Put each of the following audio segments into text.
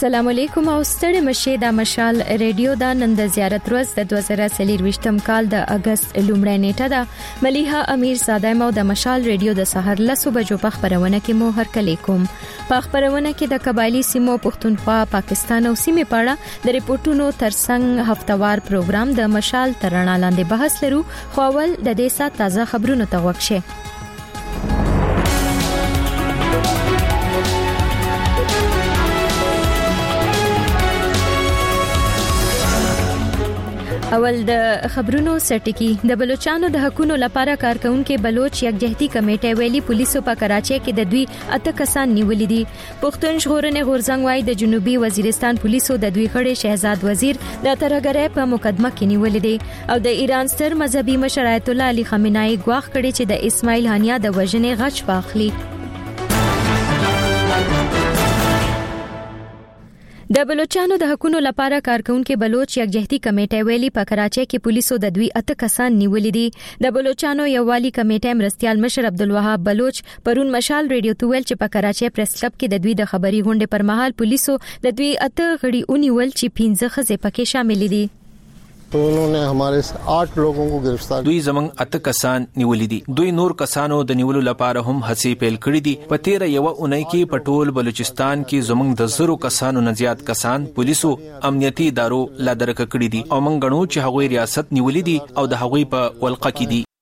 السلام علیکم او ستړي مشه د مشال ریډیو دا نن د زیارت ورځ د 2023م کال د اگست لومړۍ نیټه ده. ملیحه امیر زاده مو د مشال ریډیو د سحر 10 بجو په خبرونه کې مو هرکلی کوم. په خبرونه کې د قبایلی سیمو پښتونخوا پاکستان او سیمې پاړه د ریپورتونو ترڅنګ هفتوار پروګرام د مشال ترڼا لاندې بحث لرو. خو اول د دې سات تازه خبرونه ته وښه. اول د خبرونو سرټکی. د بلوچستان د حقوقو لپاره کارکونکو بلوچ یکجهتي کمیټه ویلي پولیسو په کراچۍ کې د دوی 8 کسان نیولې دي. پښتون ژغورنې غورځنګ وايي د جنوبي وزیرستان پولیسو د دوی خړې شهزاد وزیر د ترهګرۍ په مقدمه کې نیولې دي او د ایران ستر مذهبي مشر آیت الله علي خامنه‌ای غواخ کړي چې د اسماعیل هانیه د وژنې غچ واخلي. د بلوچستان د حقوقو لپاره کارکونکو بلوچ یکجهتي کمیټه ویلي په کراچۍ کې پولیسو د دوی 8 کسان نیولې دي. د بلوچستان یووالي کمیټه مرستيال مشر عبدالوهاب بلوچ پرون مشال ریډیو ته ویل چې په کراچۍ پریس کلب کې د دوی د خبري غونډې پر مهال پولیسو د دوی 8 غړي اونیول چې 15 خزې پکې شامل دي. उन्होंने हमारे 8 लोगों को गिरफ्तार دوی زمنګ 8 کسان نیولې دي. دوی نور کسانو د نیولو لپاره هم هڅې پیل کړې دي. په تیر یو اونۍ کې په ټول بلوچستان کې زمنګ د 0 کسانو نه زیات کسان پولیسو امنیتي ادارو لا درک کړې دي او موږ غنو چې هغوی ریاست نیولې دي او د هغوی په ولقه کې دي.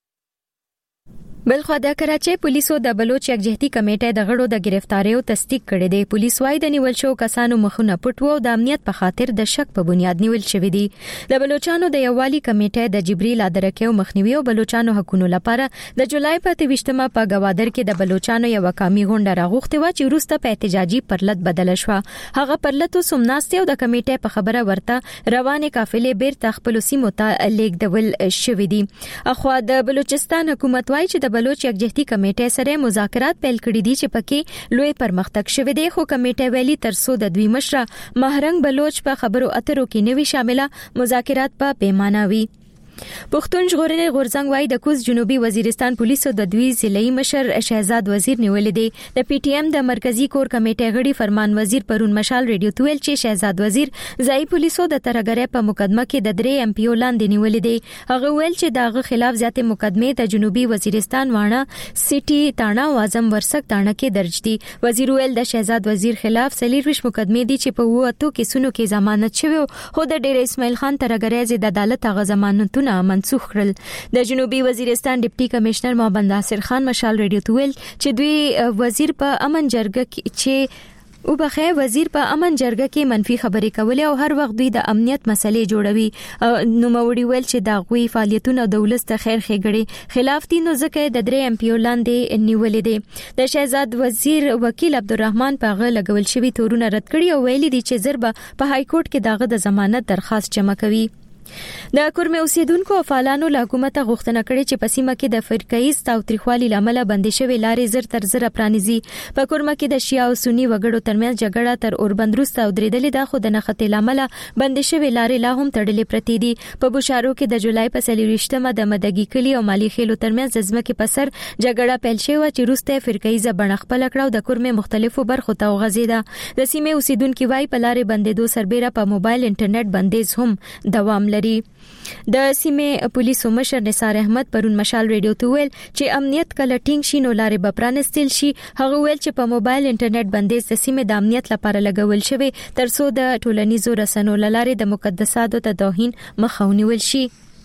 بلخو د کراچۍ پولیسو د بلوچ یکجهتي کمیټې د غړو د گرفتاریو تصدیق کړي دي. پولیس وايي د نیول شو کسانو مخونه پټ وو او د امنیت په خاطر د شک په بنیاد نیول شوی دي. د بلوچستان د یووالي کمیټې د جبريل ادرکیو مخنیوي او بلوچستان حقوقو لپاره د جولای په 23مه په گوادر کې د بلوچستان یو قومي غونډه راغوښته و چې وروسته په احتجاجي پرلط بدل شو. هغه پرلطو سمناستي او د کمیټې په خبره ورته روانه قافلې بیرته خپل سیمو ته لیږدول شوې دي. اخو د بلوچستان حکومت وايي چې د بلوچ یکجهتي کمیټې سره مذاکرات پیل کړي دي چې پکې لوی پرمختګ شوه دی. خو کمیټې ویلي ترڅو د دوی مشر مهرنګ بلوچ په خبرو اترو کې نوي شامله مذاکرات په پیمانه وي. پښتون ژغورنې غورځنګ وايي د کوز جنوبي وزیرستان پولیسو د دوی ضلعي مشر شهزاد وزیر نیولې دي. د پی ټی ایم د مرکزی کور کمیټې غړي فرمان وزیر پرون مشال ریډیو ته ویل چې شهزاد وزیر ځای پولیسو د ترهګرۍ په مقدمه کې د 3 ایم پی او لاندې نیولې دي. هغه ویل چې دغه خلاف ذاتي مقدمه د جنوبي وزیرستان وانه سټي تاڼه او اعظم ورسک تاڼه کې درج دي. وزیر ویل د شهزاد وزیر خلاف 40 مقدمه دي چې په 8 کیسونو کې ضمانت شوی او د ډیر اسماعیل خان ترهګرۍ د عدالت هغه ضمانتونه منسوخ کړل. د جنوبي وزیرستان ډیپټي کمشنر محمد ناصر خان مشال ریډیو ته ویل چې دوی وزیر په امن جرګه کې وزیر په امن جرګه کې منفي خبرې کولې او هر وخت دوی د امنیت مسلې جوړوي. نو موري ویل چې دا غوي فعالیتونه د ولس ته خیر ښېګړي خلاف دي نو ځکه د 3 ایم پی او لاندې نیولې دي. د شهزاد وزیر وکیل عبدالرحمن پاغه لګول شوی تورونه رد کړي او ویلي دي چې ضربه په های کورټ کې داغه د ضمانت درخواست جمع کوي. د کورمه اوسیدونکو او فعالانو له حکومت غوښتنه کړې چې په سیمه کې د فرقایي تاوتریخوالي لامل بندي شوی لارې زر تر زر پرانیزي. په کورمه کې د شیعه او سنی وګړو ترمنځ جګړه تر اوربند وروسته درېدلې ده خو د نښتې لامل بندي شوی لارې لا هم تړلې پرتې دي. په بشارو کې د جولای په 23مه د مدګي کلی او مالی خېلو ترمنځ د ځمکې په سر جګړه پیل شوه چې وروسته فرقایي ځبڼه خپل کړه او د کورمه مختلفو برخو ته وغځیده. د سیمې اوسیدونکو وايي په لارې بندېدو سربېره په موبایل انټرنیټ بندیز هم دوام لري. د سیمې پولیسو مشر نثار احمد پرون مشال ریډیو ته ویل چې امنیت کله ټینګ شي نو لارې به پرانستل شي. هغه ویل چې په موبایل انټرنیټ بندیز د سیمې د امنیت لپاره لګول شوی ترڅو د ټولنیزو رسنیو لارې د مقدساتو ته توهین مخه ونیول شي.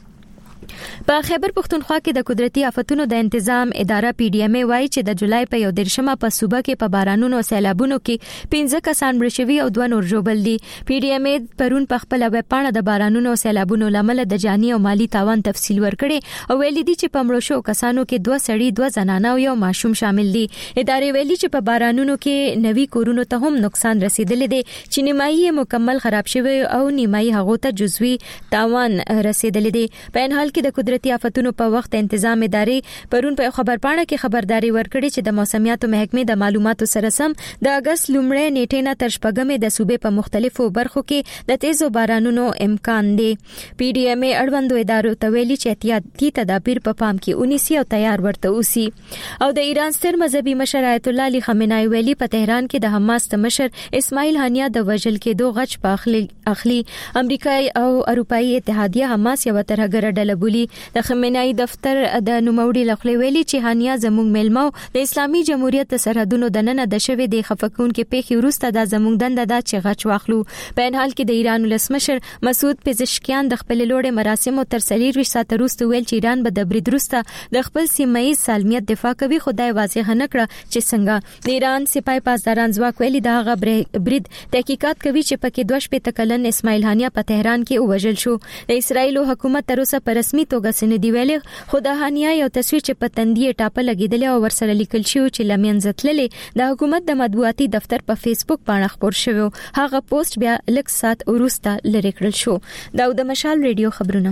په خیبر پښتونخوا کې د قدرتي آفتونو د تنظیم اداره پی ډی ایم وايي چې د جولای په 1 په صوبه کې په بارانونو او سیلابونو کې 15 کسان مړ شوي او 2 نور ژوبل دي. پی ډی ایم پرون په خپل ویب پاڼه د بارانونو او سیلابونو لامل د جاني او مالی تاوان تفصیل ورکړي او ویلي دي چې په مړو شو کسانو کې 2 سړي 2 زنانه او 1 ماشوم شامل دي. ادارې ویلي چې په بارانونو کې نوي کورونو ته هم نقصان رسیدلی دی چې نیمایي مکمل خراب شوی او نیمایي هغه ته جزوي تاوان رسیدلی دی. په ان حال کې د قدرتي آفتونو په وخت تنظیم ادارې پرون په خبرپاڼه کې خبرداري ورکړې چې د موسمیاتو محکمې د معلوماتو سره سم د اگست لومړۍ نیټې نه تر شپږمې د صوبې په مختلفو برخو کې د تیزو بارانونو امکان دی. پی ډی ایم ای اړوندو ادارو ته ویلي چې احتیاطي تدابیر په پام کې ونیسي او تیار ورته اوسي. او د ایران ستر مذهبي مشر آیت الله علي خامنه‌ای ویلي په تهران کې د حماس مشر اسماعیل هانیه د وژل کېدو غچ په اخلي. امریکایي او اروپאי اتحادیه حماس یو ترهګر ډله بولي. د خامنه‌ای دفتر د نوموړي لخوا ویلي چې هانیه زموږ ملمو د اسلامي جمهوریت سرحدونو د نن د شوې د خفقون کې پیښې وروسته د زموږ دنده د چغچ واخلو. په ان حال کې د ایران ولسمشر مسعود پزشکیان د خپل لوړ مراسمو تر 23 ساعت وروسته ویل چې ایران به د برید وروسته د خپل سیمایي سالمیت دفاع کوي. خدای واضح نه کړ چې څنګه. د ایران سپاه پاسداران ځواک ویلي دا هغه برید تحقیقات کوي چې پکې 22 کلن اسماعیل هانیه په تهران کې وژل شو. د اسرایل حکومت تر اوسه په رسمي توګه سندې ویلي خو د هانیه یو تصویر چې په تندې ټاپه لګیدل او ورسره لیکل شوی چې لمنځه تللې د حکومت د مطبوعاتي دفتر په فیسبوک باندې خبر شوی. هغه پوسټ بیا لږ ساعت وروسته لری کړل شو. دا د مشال ریډیو خبرونه.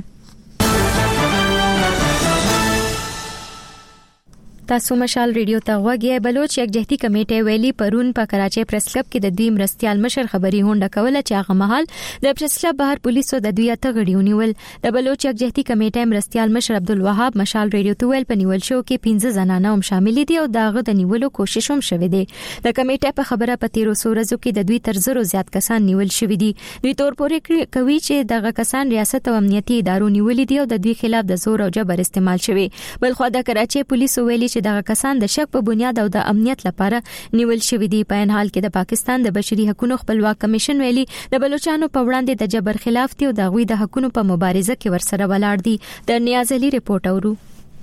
تاسو مشال ریډیو ته غوږی. بلوچ یکجهتي کمیټه ویلي پرون په کراچۍ پریس کلب کې د دوی مرستيال مشر خبري هونډه کوله چې هغه مهال د پریس کلب بهر پولیسو د دوی ته غړي ونیول. د بلوچ یکجهتي کمیټه مرستيال مشر عبدالوهاب مشال ریډیو ته ویل په نیول شو کې 15 زنانه هم شامل دي او داغه د نیولو کوشش هم شوه دی. د کمیټه په خبره په 1300 ورځو کې د دوی تر 0 زیات کسان نیول شوی دي. دوی تور پورې کوي چې دغه کسان ریاست او امنیتي ادارو نیولې دي او د دوی خلاف د زور او جبر استعمال شوی. بلخو د کراچۍ پولیسو ویلي چې دغه کسان د شک په بنیاد او د امنیت لپاره نیول شوی دي. په ان حال کې د پاکستان د بشري حقوقو خپلواک کمیشن ویلي د بلوچستان په وړاندې د جبر خلاف دي او د غوي د حقوقو په مبارزه کې ورسره ولاړ دي. د نیاز علي رپورټ اورو.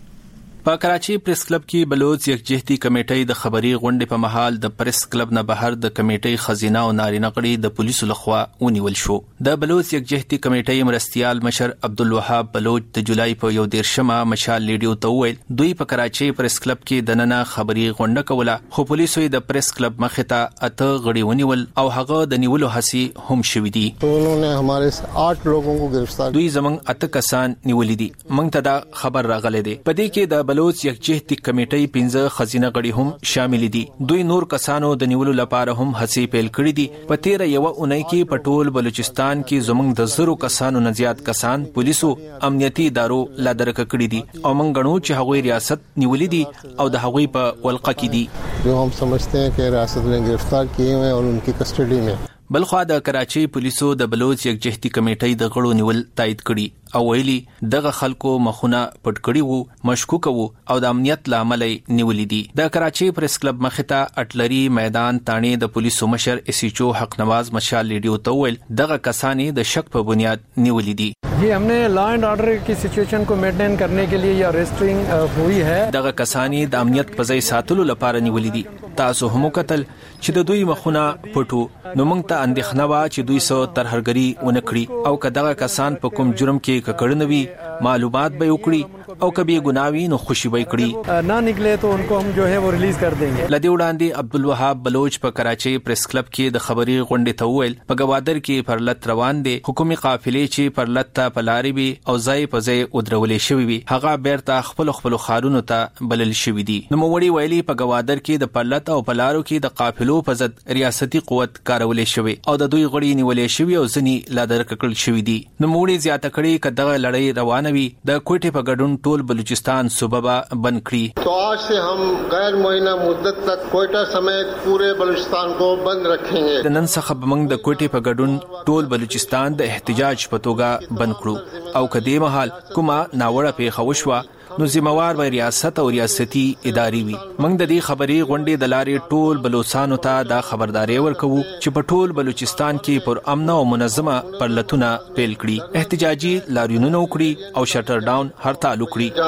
په کراچۍ پریس کلب کې بلوچ یکجهتي کمیټې د خبري غونډې په محل د پریس کلب نه بهر د کمیټې خزینه او نارینه غړي د پولیسو لخوا ونیول شو. د بلوچ یکجهتي کمیټې مرستيال مشر عبدالوهاب بلوچ د جولای په 1 مشال لیډیو ته ویل دوی په کراچۍ پریس کلب کې د نننه خبري غونډه کوله خو پولیسو د پریس کلب مخه ته اته غړي ونیول او هغه د نیولو هڅې هم شوې دي. انہوں ہمارے 8 لوگوں کو گرفتار دوی زمنګ اته کسان نیولې دي. موږ ته دا خبر راغله دي. په دې کې د بلوچ یکجهتي کمیټې 15 خزینه غړي هم شامل دي. دوی نور کسانو د نیولو لپاره هم هڅې پیل کړې دي. په تیر یو اونۍ کې په ټول بلوچستان کې زمنګ د 0 کسانو نه زیات کسان پولیسو امنیتي ادارو لا درک کړی دي او موږ غنو چې هغوی ریاست نیولې دي او د هغوی په ولقه کې دي جو هم سمجھتے ہیں کہ ریاست نے گرفتار کیے ہوئے اور ان کی کسٹڈی میں. بلخوا د کراچۍ پولیسو د بلوچ یکجهتي کمیټې د غړو نیول تایید کړي او ویلي دغه خلکو مخونه پټ کړي وو مشکوک وو او د امنیت لامل نیولې دي. د کراچۍ پریس کلب مخته اټلري میدان تانه د پولیسو مشر اسیچو حق نواز مشال لیډیو ته ویل دغه کسانې د شک په بنیاد نیولې دي. جی हमने لا اینڈ آرڈر کی سچویشن کو مینٹین کرنے کے لیے یہ ارسٹنگ ہوئی ہے. دغه کسانې د امنیت په ځای ساتلو لپاره نیولې دي. تاسو هم کتل چې د دوی مخونه پټو نو موږ ته اندېښنه وا چې دوی سو ترهګری ونکړي او کداغه کسان په کوم جرم کې ککړنوي معلومات به وکړي او کبي ګناوي نو خوشي به کړي نه نکلے تو ان کو हम جو है वो ریلیز کر دیں گے. لدی وړاندې عبدالوهاب بلوچ په کراچۍ پریس کلب کې د خبري غونډې ته ویل په گوادر کې پرلط روان دي. حکومي قافلې چې پرلط ته پلاری وي او ځای په ځای ودرولې شوی وي هغه بیرته خپل خارونو ته بلل شوی دي. نو وړي ویلي په گوادر کې د پرلط او پلارو کې د قافلو په ضد ریاستي قوت کارولې شوی او د دوی غړي نیولې شوی او ځنی لا درکړل شوی دي. نو وړي زیاته کړي کداغه لړۍ روانوي د کوټې په ګډون ټول بلوچستان صوبہ بند کړي. تو آج سے ہم غیر معینہ مدت تک کوئٹہ سمیت پورے بلوچستان کو بند رکھیں گے. د نن څخه موږ د کوټې په ګډون ټول بلوچستان د احتجاج په توګه بند کړو او کدی مهال کومه ناوړه پیښه وشوه نو ذمہوار وای ریاست او ریاستي اداري وي. موږ د دې خبري غونډې د لارې ټول بلوچستانو ته دا خبرداري ورکوو چې په ټول بلوچستان کې پر امن او منظمه پرلتونه پیل کړي احتجاجي لاریونونه وکړي او شټر ډاون هړتال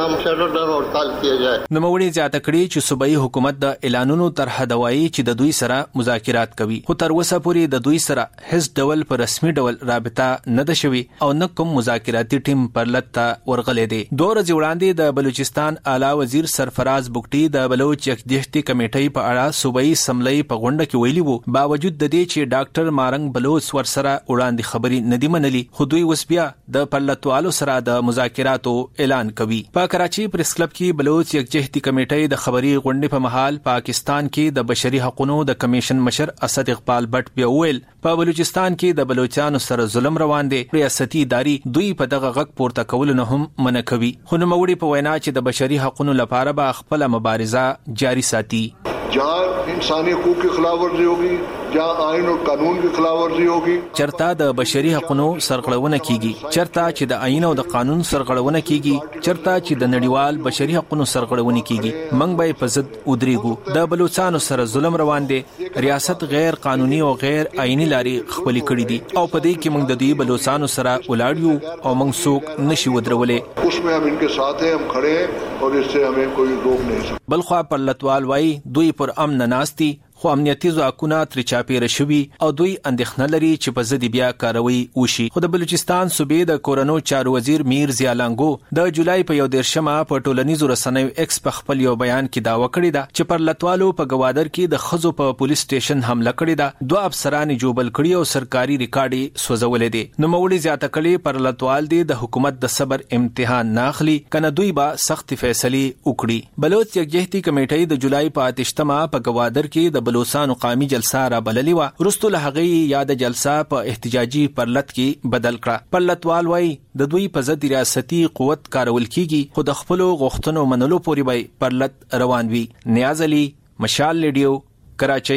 وکړي. نو موږ زیاته کړي چې صوبایي حکومت د اعلانونو طرح دوایي چې د دوی سره مذاکرات کوي خو تر اوسه پورې د دوی سره هیڅ ډول پر رسمي ډول رابطه نه ده شوی او نه کوم مذاکراتي ټیم پرلت ته ورغلې دي. 2 ورځې وړاندې د د بلوچستان اعلی وزیر سرفراز بوکټي د بلوچ یکجهتي کمیټې په اړه صوبایي سملې په غونډه کې ویلي وو باوجود د دې چې ډاکټر مارنګ بلوچ ورسره وړاندې خبري ندی منلي خو دوی اوس بیا د پرلتوالو سره د مذاکراتو اعلان کوي په کراچي پریس کلب کې بلوچ یکجهتي کمیټې د خبري غونډې په مهال پاکستان کې د بشري حقوقو د کمیشن مشر اسد اقبال بټ بیا ویل په بلوچستان کې د بلوچستان سره ظلم روان دي ریاستي اداري دوی په دغه غږ پورته کول نه هم منع کوي خو نوموړي په وینا چې د بشري حقوقو لپاره به خپل مبارزه جاری ساتي जहाँ इंसानी हकूक़ की खिलाफ वर्जी होगी जहाँ आइन और कानून की खिलाफ वर्जी होगी چرتا د بشري حقوقو سرغړونه کیږي چرتا چې د آئین او د قانون سرغړونه کیږي چرتا چې د نړیوال بشري حقوقو سرغړونه کیږي منګ به په ضد ودرېګو د بلوچستان سره ظلم روان دي ریاست غیر قانوني او غیر آئینی لاري خپل کړی دي او په دې کې موږ د دوی بلوچستان سره ولاړیو او موږ څوک نشي ودرولې उसमें हम इनके साथ हैं हम खड़े हैं और इससे हमें कोई रोक नहीं सकता بلخوا پر لتوال وای دوی پر امن ناستي خو امنیتي ځواکونه تر چاپیره شوي او دوی اندېښنه لري چې په ضد بیا کاروي وشي خو د بلوچستان صوبې د کورونو چارو وزیر میر ضیالانګو د جولای په 11 په ټولنیزو رسنیو ایکس په خپل یو بیان کې داوا کړی دا چې پر لتوالو په گوادر کې د خزو په پولیس سټیشن حمله کړې ده دوه افسران جوبل کړي او سرکاري ریکارډي سوځولې دي نو مولي زیاته کړي پر لتوال دي د حکومت د صبر امتحان ناخلي کنه دوی با سخت فیصله وکړي بلوچ یکجهتي کمیټې د جولای په 8 په گوادر کې د بلوچستان قومي جلسه را بللې و رستو له هغه یاد جلسه په احتجاجي پرلط کې بدل کړه پرلطوال وای د دوی په ضد ریاستي قوت کارول کیږي خو د خپل غوښتنو منلو پورې به پرلط روان وي نیاز علي مشال ریډیو کراچۍ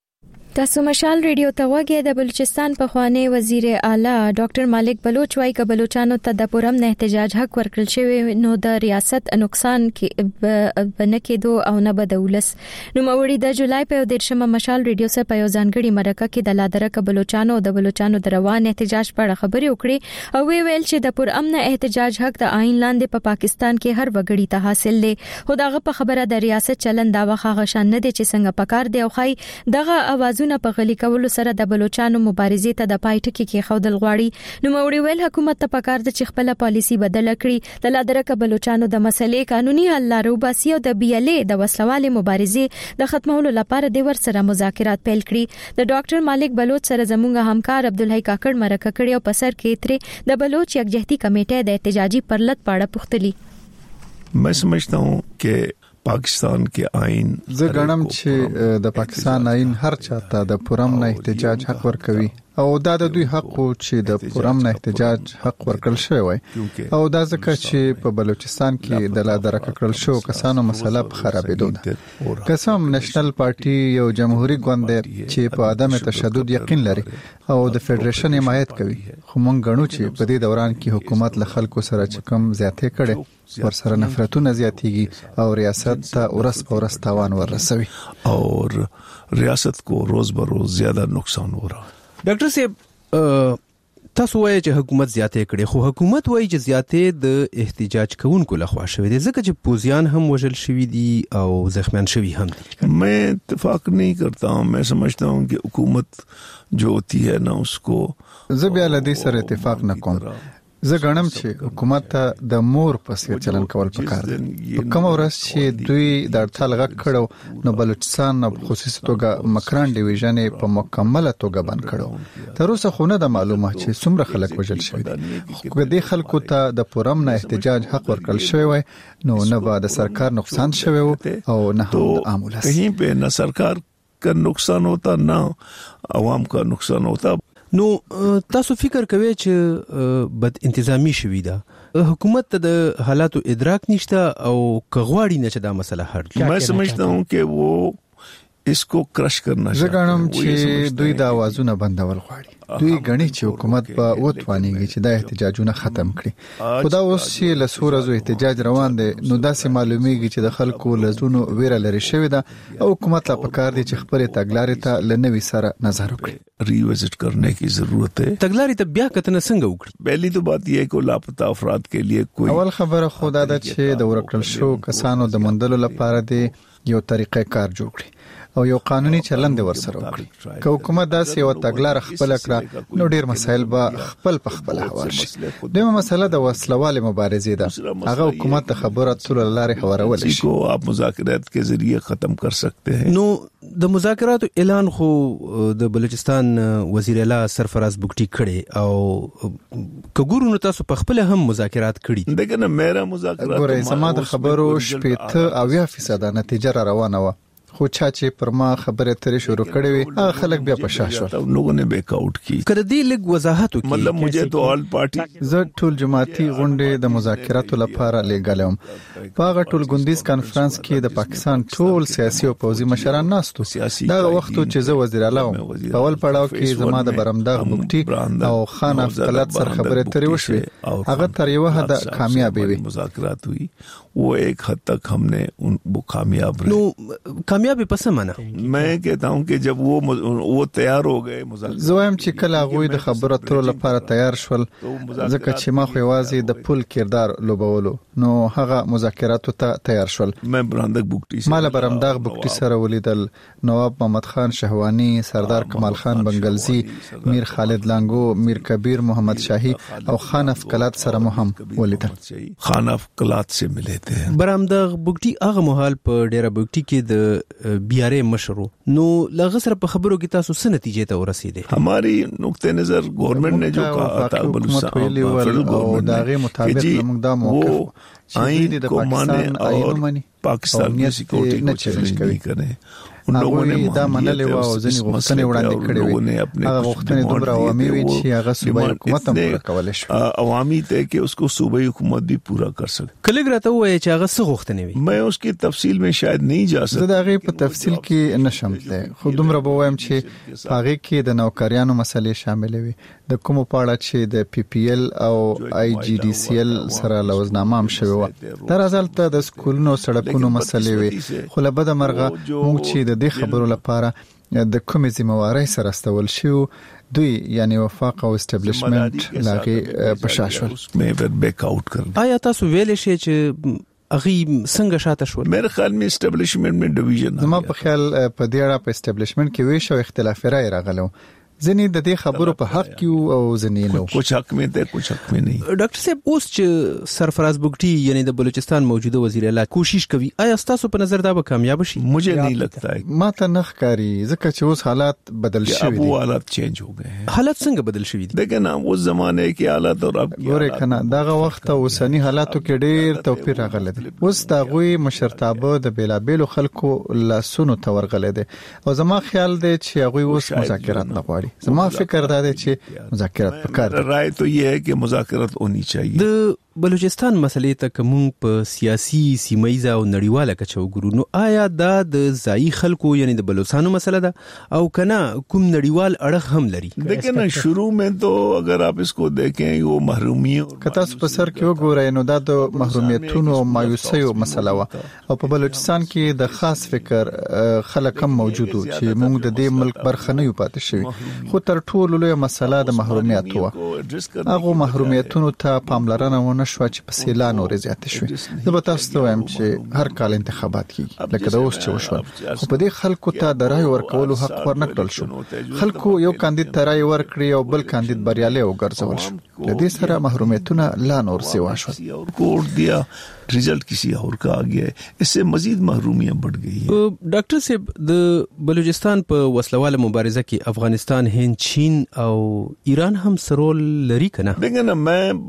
تاسو مشال ریډیو ته وګورئ د بلوچستان په خوانی وزیر اعلی ډاکټر مالک بلوچ وايي ک بلوچستانو ته د پرم نه احتجاج حق ورکړل شوی نو د ریاست نقصان کې بنکېدو او نه بدولس نو موري د جولای په 13 مشال ریډیو سره په ځانګړي مرکه کې د لادرک بلوچستانو د بلوچستانو د روان احتجاج په اړه خبرې وکړي او ویل چې د پرم نه احتجاج حق د آئین لاندې په پاکستان کې هر وګړي ته حاصل دی خو دغه په خبره د ریاست چلن دا وخت غشان نه دي چې څنګه پکار دی او خای دغه आवाज په غلي کولو سره د بلوچستانو مبارزې ته د پایټکی کې خودل غواړي نو موري ویل حکومت ته پکار د چې خپل پالیسی بدل کړي د لادرک بلوچستانو د مسلې قانوني حل لارو باسي او د بیلې د وسلوالې مبارزې د ختمولو لپاره د ور سره مذاکرات پیل کړي د ډاکټر مالک بلوچ سره زموږ همکار عبدالحی کاکړ مرکه کړي او په سر کې ترې د بلوچ یکجهتي کمیټې د احتجاجي پرلط پاړه پختلی मैं समझता हूं कि पाकिस्तान के आइन زه غنم چې د پاکستان آئین هر چاته د پرم نه احتجاج حق ورکوي او دا د دوی حق چې د پرم نه احتجاج حق ورکړل شوی او دا ځکه چې په بلوچستان کې د لادرک کړل شو کسانو مسله خرابېدو ده قسم نېشنل پارټي یو جمهوریت ګوند چې په عدم تشدد یقین لري او د فدریشن حمایت کوي خو مونږ غنو چې په دې دوران کې حکومت له خلکو سره چې کم زیاتې کړي ور سره نفرتونه زیاتېږي او ریاست ته ورس په ورس تاوان ورسوي और रियासत को रोज बरोज ज्यादा नुकसान हो रहा है ډاکټر صاحب تاسو وایي چې حکومت زیاتې کړي خو حکومت وایي چې زیاتې د احتجاج کوونکو لخوا شوی دي ځکه چې پوزیان هم وژل شوی دي او زخمیان شوی هم دي मैं इत्तेफाक नहीं करता हूं मैं समझता हूं कि हुकूमत जो होती है ना उसको زه بیا له دې سره اتفاق نه کوم زه غنم چې حکومت ته د مور پسې چلن کول پکار دي په کوم ورځ چې دوی د اړتال غږ کړو نو بلوچستان په خصوصي توګه مکران ډیویژن په مکمله توګه بند کړو تر اوسه خو نه د معلومه چې څومره خلک وژل شوی دي خو د خلکو ته د پرم نه احتجاج حق ورکړل شوی نو نه به د سرکار نقصان شوی او نه هم د عام ولس कहीं पे न सरकार का नुकसान होता ना आवाम का नुकसान होता نو تاسو فکر کوئ چې بد انتظامی شوی ده حکومت ته د حالاتو ادراک نشته او کغواړي نه چې دا مسله حل मैं समझता हूं कि वो इसको क्रश करना زه غواړم چې دوی د आवाजونه بندول غواړي دوی غني چې حکومت په وټوانیږي چې دا احتجاجونه ختم کړي خدا اوس چې له سورزو احتجاج روان دي نو داسې معلومیږي چې د خلکو لزونو ویره لري شوی ده او حکومت لا پکار دي چې خپل تګلارې ته لنوي سره نظر وکړي ریوزټ کرنے کی ضرورت ہے تګلارې ته بیا کتنه څنګه وکړي پہلی تو بات یہ ہے کہ لاپتہ افراد کے لیے کوئی اول خبره خدا ده چې د ورکړل شو کسانو د مندلو لپاره دی یو طریقې کار جوړ کړي او یو قانوني چلند ورسره وکړي. که حکومت داسې یو تګلاره خپل کړه نو ډیر مسایل به خپل په خپل هوار شي. دویمه مسله د وسلوال مبارزې ده، هغه حکومت د خبرو اترو لارې هوارول شي. کو آپ مذاکرات کے ذریعے ختم کر سکتے ہیں. نو د مذاکراتو اعلان خو د بلوچستان وزیر اعلی سرفراز بگټي کړي او کګورو نو تاسو په خپل هم مذاکرات کړي. دغه میرا مذاکرات ګورې زما د خبرو 80% نتیجه را روانه و، خو چې پر ما خبره ترې شروع کړې وي هغه خلک بیا په شاشو لوگوں نے بیک آؤٹ کی. کړه دې لګ وضاحت وکړي. مطلب مجھے تو آل پارٹی زه ټول جماعتي غونډې د مذاکراتو لپاره لګالم. په هغه ټول غونډیز کانفرنس کې د پاکستان ټول سیاسي او پوځي مشران ناستو. دا وخت چې زه وزیر اعلی وم، په اول پړاو کې زما د برمداغ بگټي او خان افضلات سره خبره ترې وشوې، هغه تر یو حد کامیابې وي. مذاکرات ہوئی وہ ایک حد تک ہم نے وہ کامیاب رہے. نو کامیابی پس معنا میں کہتا ہوں کہ جب وہ تیار ہو گئے مذاکرات، زویم چې کله هغه د خبرو اترو لپاره تیار شول، ځکه چې ما خو یوازې د پول کردار لوبولو، نو هغه مذاکراتو ته تیار شول. میں برمداغ بگټي مال برمداغ بگټي سره ولیدل، نواب محمد خان شهوانی، سردار کمال خان بنگلزی، میر خالد لانگو، میر کبیر محمد شاهی او خان افقلات سره مو هم ولیدل. خان افقلات سے ملے تھے. برمداغ بگټي هغه مهال په ډیره بگټي کې د بیاره مشرو، نو لغه سره په خبرو کې تاسو څه نتیجې ته ورسېده؟ ہماری نقطه نظر گورنمنٹ نے جو کہا تھا بلوچستان داغه مطابق موږ دا موقف آئین کو مانے اور پاکستان کی سیکورٹی کو چیلنج نہیں کریں. ان لوگوں نے دا منلې و او ځنې غوښتنې وړاندې کړې وې. هغه غوښتنې دومره عوامي وي چې هغه صوبایي حکومت هم پوره کولای شي. عوامي ته کې اس کو صوبایي حکومت بھی پورا کر سکے. کله راته وایي چې هغه څه غوښتنې وي. میں اس کی تفصیل میں شاید نہیں جا سکتا. زه دا غي په تفصیل کې نشم تله، خو دومره به وایم چې هغه کې د نوکریانو مسلې شامل وي، د کوم پاړه چې د پی پی ایل او آی جی ډی سی ایل سره لوزنامه هم شوی و. تر ازلته د سکولونو سړکونو مسلې وي، خو له بده مرغه موږ چې د دې خبرو لپاره د کومې ذمہواری سره استول شو، دوی یعنی وفاق او اسټابلیشمنت لاغي پشاشول مې بیک آؤٹ کړ. آیا تاسو ویل شئ چې اغي څنګه شاته شو؟ میرے خیال میں اسټابلیشمنت میں ډیویژن، زما په خیال په دې اړه په اسټابلیشمنت کې وی شو اختلاف رائے راغلو. ځنې د دې خبرو په حق کې او ځنې نو کچھ حق میں ته کچھ حق میں نہیں. ډاکټر صاحب اوس چې سرفراز بگټي یعنی د بلوچستان موجوده وزیر اعلی کوشش کوي، آیا تاسو په نظر دا به کامیاب شي؟ مجھے نہیں لگتا ہے. ما ته نه ښکاري ځکه چې اوس حالات بدل شوي دي. وہ حالات چینج ہو گئے ہیں. حالات څنګه بدل شوي دي؟ دیکھیں نا اس زمانے کے حالات اور اب ګوره کنه دغه وخت او اوسنی حالاتو کې ډېر توپیر راغلی دی. اوس دا غوي مشرتابه د بیلابېلو خلکو لاسونو ته ورغلی دی او زما خیال دی چې هغه اوس مذاکرات نه غواړي. زما فکر دا دی چې مذاکرات پکار دي. رائے تو یہ ہے کہ مذاکرات ہونی چاہیے. د بلوچستان مسلې ته کوم په سیاسي سیمایي او نړیواله کچه وګورو، نو آیا دا د ځای خلکو یعنی د بلوچستانو مسله ده او کنه کوم نړیوال اړخ هم لري؟ دیکھیں نا شروع میں تو اگر آپ اس کو دیکھیں وہ محرومی کته په سر کې وګورئ نو دا د محرومیتونو او مایوسیو مسله و او په بلوچستان کې د خاص فکر خلک هم موجود و چې موږ د دې ملک برخه نه یو پاتې شوی. خو تر ټولو لوی مسله د محرومیت و. هغه محرومیتونو ته پاملرنه شو چې په سیلان اور زیات شوي. زه به تاسو ته وایم چې هر کال انتخابات کیږي لکه دا اوس چې وشو، خو په دې خلکو ته د رای ورکولو حق ورنکړل شو. خلکو یو کاندید ته رای ورکړي او بل کاندید بریالي وګرځول شو. د دې سره محرومیتونه لا نور سیوا شو. کوډ دیا رزلټ کسی اور کا آ گیا ہے، اس سے مزید محرومیاں بڑھ گئی ہیں. ډاکټر صاحب د بلوچستان په وسلواله مبارزه کې افغانستان، هند، چین او ایران هم سرول لري کنه؟ دیکھیں نا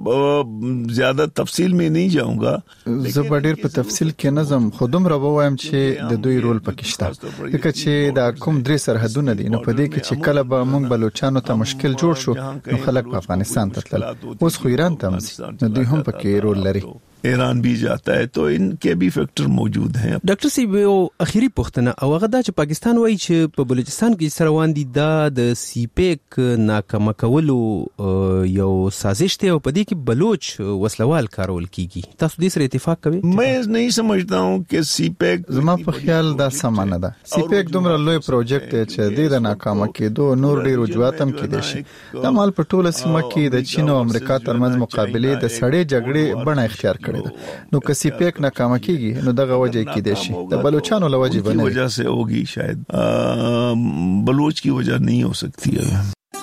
میں زیادہ تفصیل میں نہیں جاؤں گا. زه به ډیر په تفصیل کې نظم خودم را وایم چې د دوی رول پکې شته، ځکه چې دا کوم درې سرحدونه دي. نو په دې کې چې کله به موږ بلوچستانو ته مشکل جوړ شو نو خلک په افغانستان ته تلل. اوس خو ایران ته نو دوی هم پکې رول لري. ایران بھی جاتا ہے، تو ان کے بھی فیکٹر موجود ہیں. ډاکټر صاحب یو اخیری پوښتنه او هغه دا چې پاکستان وایي چې په بلوچستان کې سره روان دي دا د سی پیک ناکام کولو یو سازش دی او په دې کې بلوچ وسلوال کارول کیږي. تاسو دې سره اتفاق کوئ؟ میں نہیں سمجھتا ہوں کہ سی پیک، زما په خیال دا سم نه ده. سی پیک دومره لوی پروجیکټ دی چې د ناکام کېدو نور ډیر وجوهات هم کېدای شي. دا مال په ټوله سیمه کې د چین او امریکا ترمنځ مقابله د سړې جګړې بڼه اختیار کړې کړې ده. نو که سیپیک ناکام کیږي نو دغه وجه کې دي شي د بلوچستان له وجه کی وجہ سے ہوگی شاید بلوچ کی وجہ نہیں ہو سکتی ہے.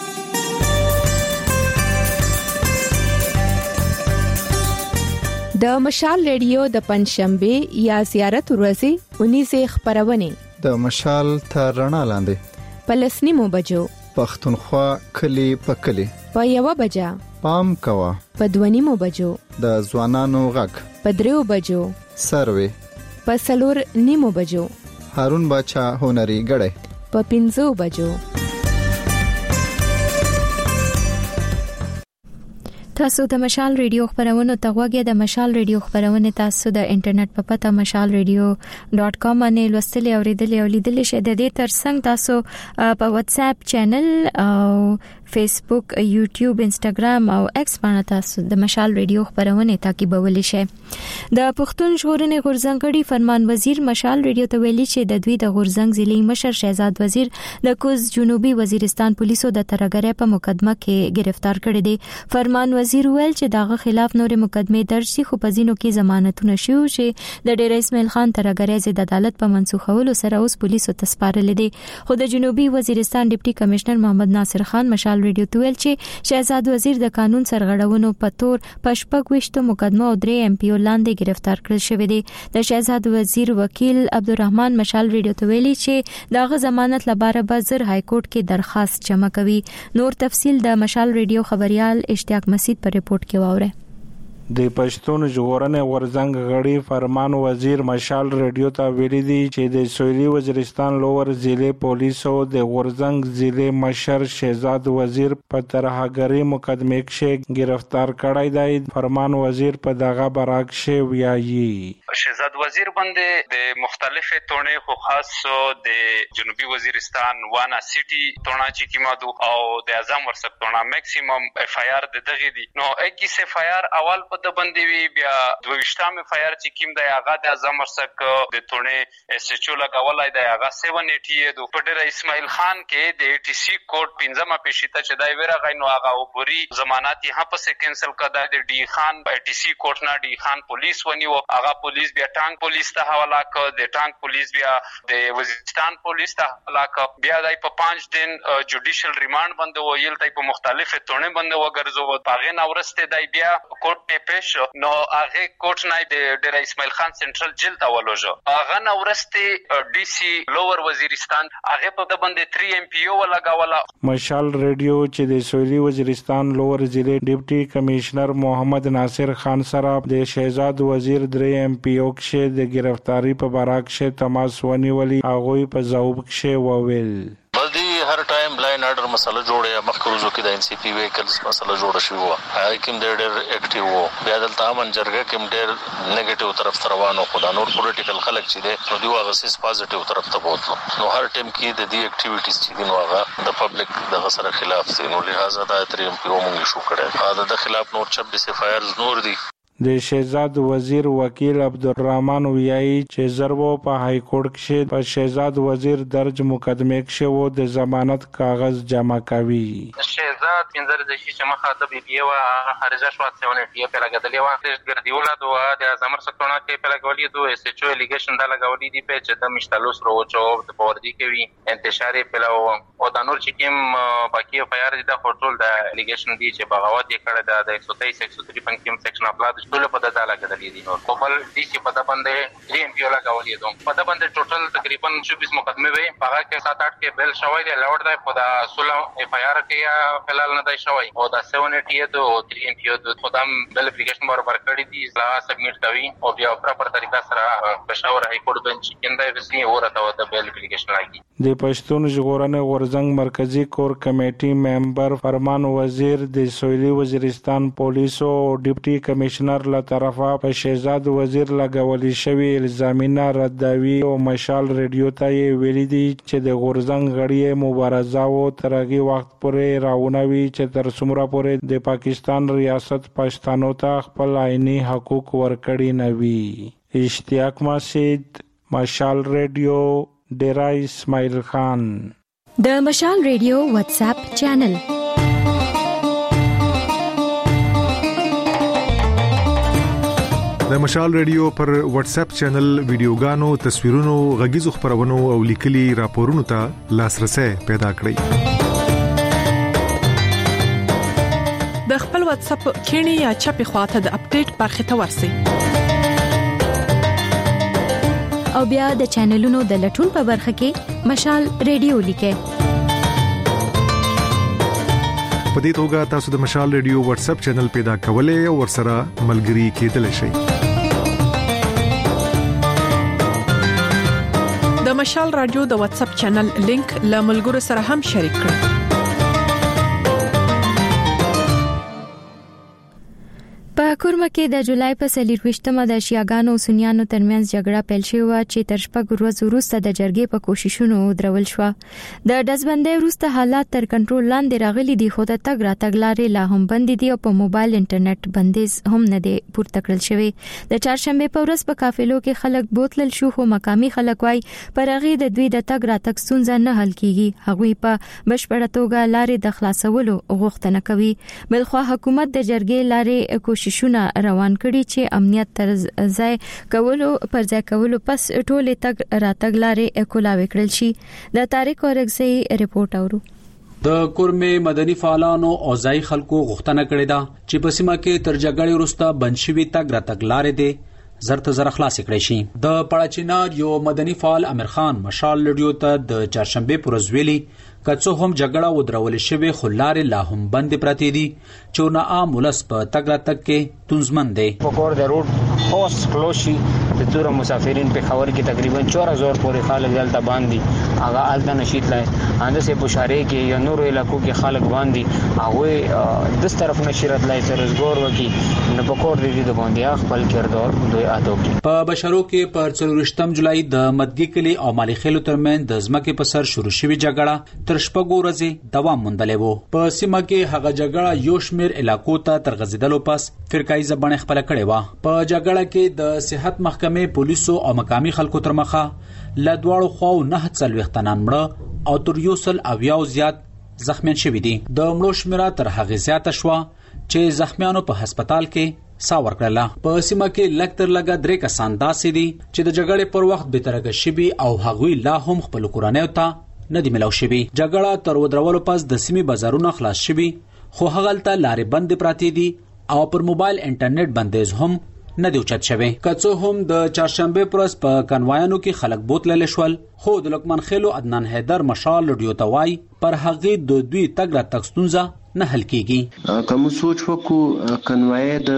د مشال ریډیو د پنځشنبه یا زیارت ورځې 19 خبرونه د مشال تر رڼا لاندې پلسنیمو بجو پښتونخوا کلی په کلی په یو بجا پام کوا په 2 بجو د ځوانانو غږ په 3 بجو سروي په 4 بجو هارون باچا هنري غړې په 5 بجو. تاسو د مشال ریډیو خبرونه ته غوږی د مشال ریډیو خبرونه تاسو د انټرنیټ په پته mashalradio.com باندې لوستل او ریډل او لیدل شئ. د دې ترڅنګ تاسو په واتس اپ چینل او فیسبوک، یوټیوب، انستګرام او ایکس باندې تاسو د مشال ریډیو خبرونه تعقیبولی شئ. د پښتون ژغورنې غورځنګړي فرمان وزیر مشال ریډیو ته ویلي چې د دوی د غورځنګ ضلعي مشر شهزاد وزیر د کوز جنوبي وزیرستان پولیسو د ترګرۍ په مقدمه کې گرفتار کړی دی. فرمان وزیر ویل چې داغه خلاف نورې مقدمه درج شي، خو په ځینو کې ضمانتونه شوي چې د ډیر اسماعیل خان ترګرۍ ضد عدالت په منسوخولو سره اوس پولیسو ته سپارل دي. خو د جنوبي وزیرستان ډیپټي کمشنر محمد ناصر خان مشال ریډیو ته ویل چې شهزاد وزیر د قانون سرغړونو په تور په 26 مقدمه او 3 ایم پی او لاندې گرفتار کړل شوی دی. د شهزاد وزیر وکیل عبدالرحمن مشال ریډیو ته ویلي چې داغه ضمانت لپاره به زر های کورټ کې درخواست جمع کوي. نور تفصیل د مشال ریډیو خبريال اشتیاق مسعود په ریپورت کې واوره. د پښتون ژغورنې غورځنګ غړي فرمان وزیر مشال ریډیو ته ویلي دی چې د سویلي وزیرستان لوور ضلع پولیسو د غورځنګ ضلع مشر شهزاد وزیر په ترهګری مقدمه کې گرفتار کړی دی. فرمان وزیر په دغه براکشه ویایي شهزاد وزیر باندې د مختلفه تونه خو خاص د جنوبي وزیرستان وانا سیټي تونه چې کیمادو او د اعظم ورسک تونه میکسیمم اف ای آر د دغه دي. نو 21 اف ای آر اول په د باندې وی بیا 22 اف ای آر چې کیم دی هغه د اعظم ورسک د تونه اس ایچ او لګولای دی هغه 780 دو په ډیر اسماعیل خان کې د ای ټی سی کوډ 15 پېشته چې دای ویره غینو هغه وبوري ضمانت یې په سه کینسل کړه د ډی خان ای ټی سی کوډ نه ډی خان پولیس ونیو هغه پولیس بیا ټانک پولیس ته حواله کړ د ټانک پولیس بیا د وزیرستان پولیس ته حواله کړ بیا دای په 5 دن جوډیشل ریماند باندې ویل تای په مختلفه تونه باندې وګرځو پاغه نورسته دای بیا کوټ پیش نو هغه کوټ نه د ډیر اسماعیل خان سنټرل جیل ته ولوجو هغه نورسته ډی سی لوور وزیرستان هغه په د باندې 3 ایم پی او لګاوله. مشال ریډیو چې د سویلي وزیرستان لوور ضلع ډیپټي کمشنر محمد ناصر خان سره د شهزاد وزیر 3 ایم پی او کې د گرفتاری په براکشه تماس ونیولي هغه په ځواب کې وویل هر ټایم بلاین آرډر مسله جوړه مخکروزو کې د ان سی پی ویکلز مسله جوړه شوی و هغه کوم ډېر اکټیو وو بیا دلته امن جرګه کوم ډېر نیگیټیو طرف روانو خو نور پولیټیکل خلک چې دي نو دوی هغه سیس پازیټیو طرف ته بوتلو نو هر ټیم کې د دې اکټیویټیز چې دي نو هغه د پبلک د غسر خلاف دي نو لہذا دا 3 ایم پی او موږ شو کړه دا د خلاف نور 26 اف ای آرز نور دي. د شهزاد وزیر وکیل عبدالرحمن ویایي چې ضربو په های کورټ کې په شهزاد وزیر درج مقدمه کې وو د ضمانت کاغذ جمع کوي. شهزاد پنځر د شي چې مخاطب دی وا خارجه شو څونه دی په لګدلې وا د ګردیولا دوه د زمر سکتونه کې په لګولې دوه اس ایچ او الیګیشن د لګولې دی په چې د مشتلوس روچو د پوردی کوي انتشاري په او د نور چې کوم باقي اف ای آر د هوټل د الیګیشن دی چې بغاوت یې کړی د 123 103 پنځم سیکشن اپلاد ټول په دغه لګدلې دي نو کوبل دي چې په د باندې 3 ایم پی او لګولې دوه په د باندې ټوټل تقریبا 24 مقدمه وي هغه کې 7-8 کې بیل شوی دی لوړ دی په د 16 اف ای آر کې فلال نه دی شوی او د 780 او 3 ایم پی او د خدام بل اپلیکیشن برابر کړی دي لا سبمیټ کوي او بیا پراپر طریقه سره پېښور های کورټ بنچ کې د وسنی ورته د بل اپلیکیشن لګي. د پښتون ژغورنې غورځنګ مرکزی کور کمیټي ممبر فرمان وزیر د سویلي وزیرستان پولیسو او ډیپټي کمشنر له طرفه په شهزاد وزیر لګولې شوی الزامونه ردوي او مشال ریډیو ته ویلي دي چې د غورځنګ غړي مبارزه او ترغي وخت پورې راونوي چې تر څومره پورې د پاکستان ریاست پښتنو ته خپل آئینی حقوق ورکړي نه وي. اشتیاق مسعود، مشال ریډیو، ډیرا اسماعیل خان. د مشال ریډیو واتس اپ چینل د مشال ریډیو پر واتس اپ چینل ویډیوګانو، تصویرونو، غږیزو خبرونو او لیکلي راپورونو ته لاسرسي پیدا کړئ. د خپل واتس اپ کینی یا چپی خواته د اپډیټ برخه ته ورسئ. او بیا د چینلونو د لټون په برخه کې مشال ریډیو لیکئ. په دې توګه تاسو د مشال ریډیو واتس اپ چینل پیدا کولای او ورسره ملګري کېدلی شئ. د مشال رادیو د واتس اپ چینل لینک له ملګرو سره هم شریک کړئ. په کورما کې د جولای په 24مه د شیعاګانو او سنیانو ترمنځ جګړه پیل شوه چې تر شپږ ورځې وروسته د جرګې په کوششونو درول شو. د دزبندۍ وروسته حالات تر کنټرول لاندې راغلي دي، خو د تګ راتګ لارې لا هم بندې دي او په موبایل انټرنیټ بندیز هم نه دی پورته کړل شوی. د چهارشنبه په ورځ په قافلو کې خلک بوتلل شو، خو مقامي خلک وايي پر هغه د دوی د تګ راتګ ستونزه نه حل کیږي. هغوی په بشپړه توګه لارې د خلاصولو غوښتنه کوي. بلخو حکومت د جرګې لارې کوششونه روان کړي چې امنیت تر ځای کولو پس ټولې تګ راتګ لارې کولاوي کړل شي. د طارق اورګزئی رپورټ اورو. د کورمه مدني فعالانو او ځای خلکو غوښتنه کړې ده چې په سیمه کې تر جګړې وروسته بنشوي تګ راتګ لارې دي زرته زر خلاص کړي شي. د پړاچینار یو مدني فعال امیر خان مشال ریډیو ته د چهارشنبه پر ورځ ویلي کڅو هم جګړه ودرول شوی خو لارې لا هم بند پراته دي چې نه عام ولس په تګ راتګ کې تونزمن دي. پکور د روډ اوس کلوشي د تور مسافرین په خبر کې تقریبا 4000 پورې خلک دلته باندې هغه الته نشیت لای انده سه بشاره کې یا نور علاقو کې خلک باندې هغه د طرف نشرت لای تر زګور وکي نه پکور دې د باندې خپل کردار دوی اته په بشرو کې پر 24 جولای د مدګي کلی او مالی خېلو ترمن د ځمکې په سر شروع شوی جګړه تر شپږو ورځې دوام موندلې وو. په سیمه کې هغه جګړه یو شمېر علاقو ته تر غځیدلو پس فرقایي ځبنه خپل کړې و. په جګړه کې د صحت محکمې پولیسو او مقامي خلکو تر مخه لدواړو خو نه څلوختنان مړه او تر یو سل اویاو زیات زخمیان شوي دي. د مړو شمیره تر هغه زیاته شوه چې زخمیانو په هسپتال کې ساور کړله. په سیمه کې لږ تر لږه 3 کسان داسې دي چې د جګړې پر وخت بهترګه شوي او هغوی لا هم خپل کورنۍ ته نه دی ملاو شوی. جګړه تر ودرولو پس د سیمې بازارونه خلاص شوي خو هغلته لارې بند پراته دي او پر موبایل انټرنیټ بندیز هم نه دی اوچت شوی. کڅو هم د چهارشنبه پر ورځ په کنوایانو کې خلک بوتلل شول، خو د لقمان خېلو عدنان حیدر مشال ریډیو ته وای پر هغه د دوی تګ راتګ ستونزه نه حل کیږي. کوم سوچ وکړو کنوای د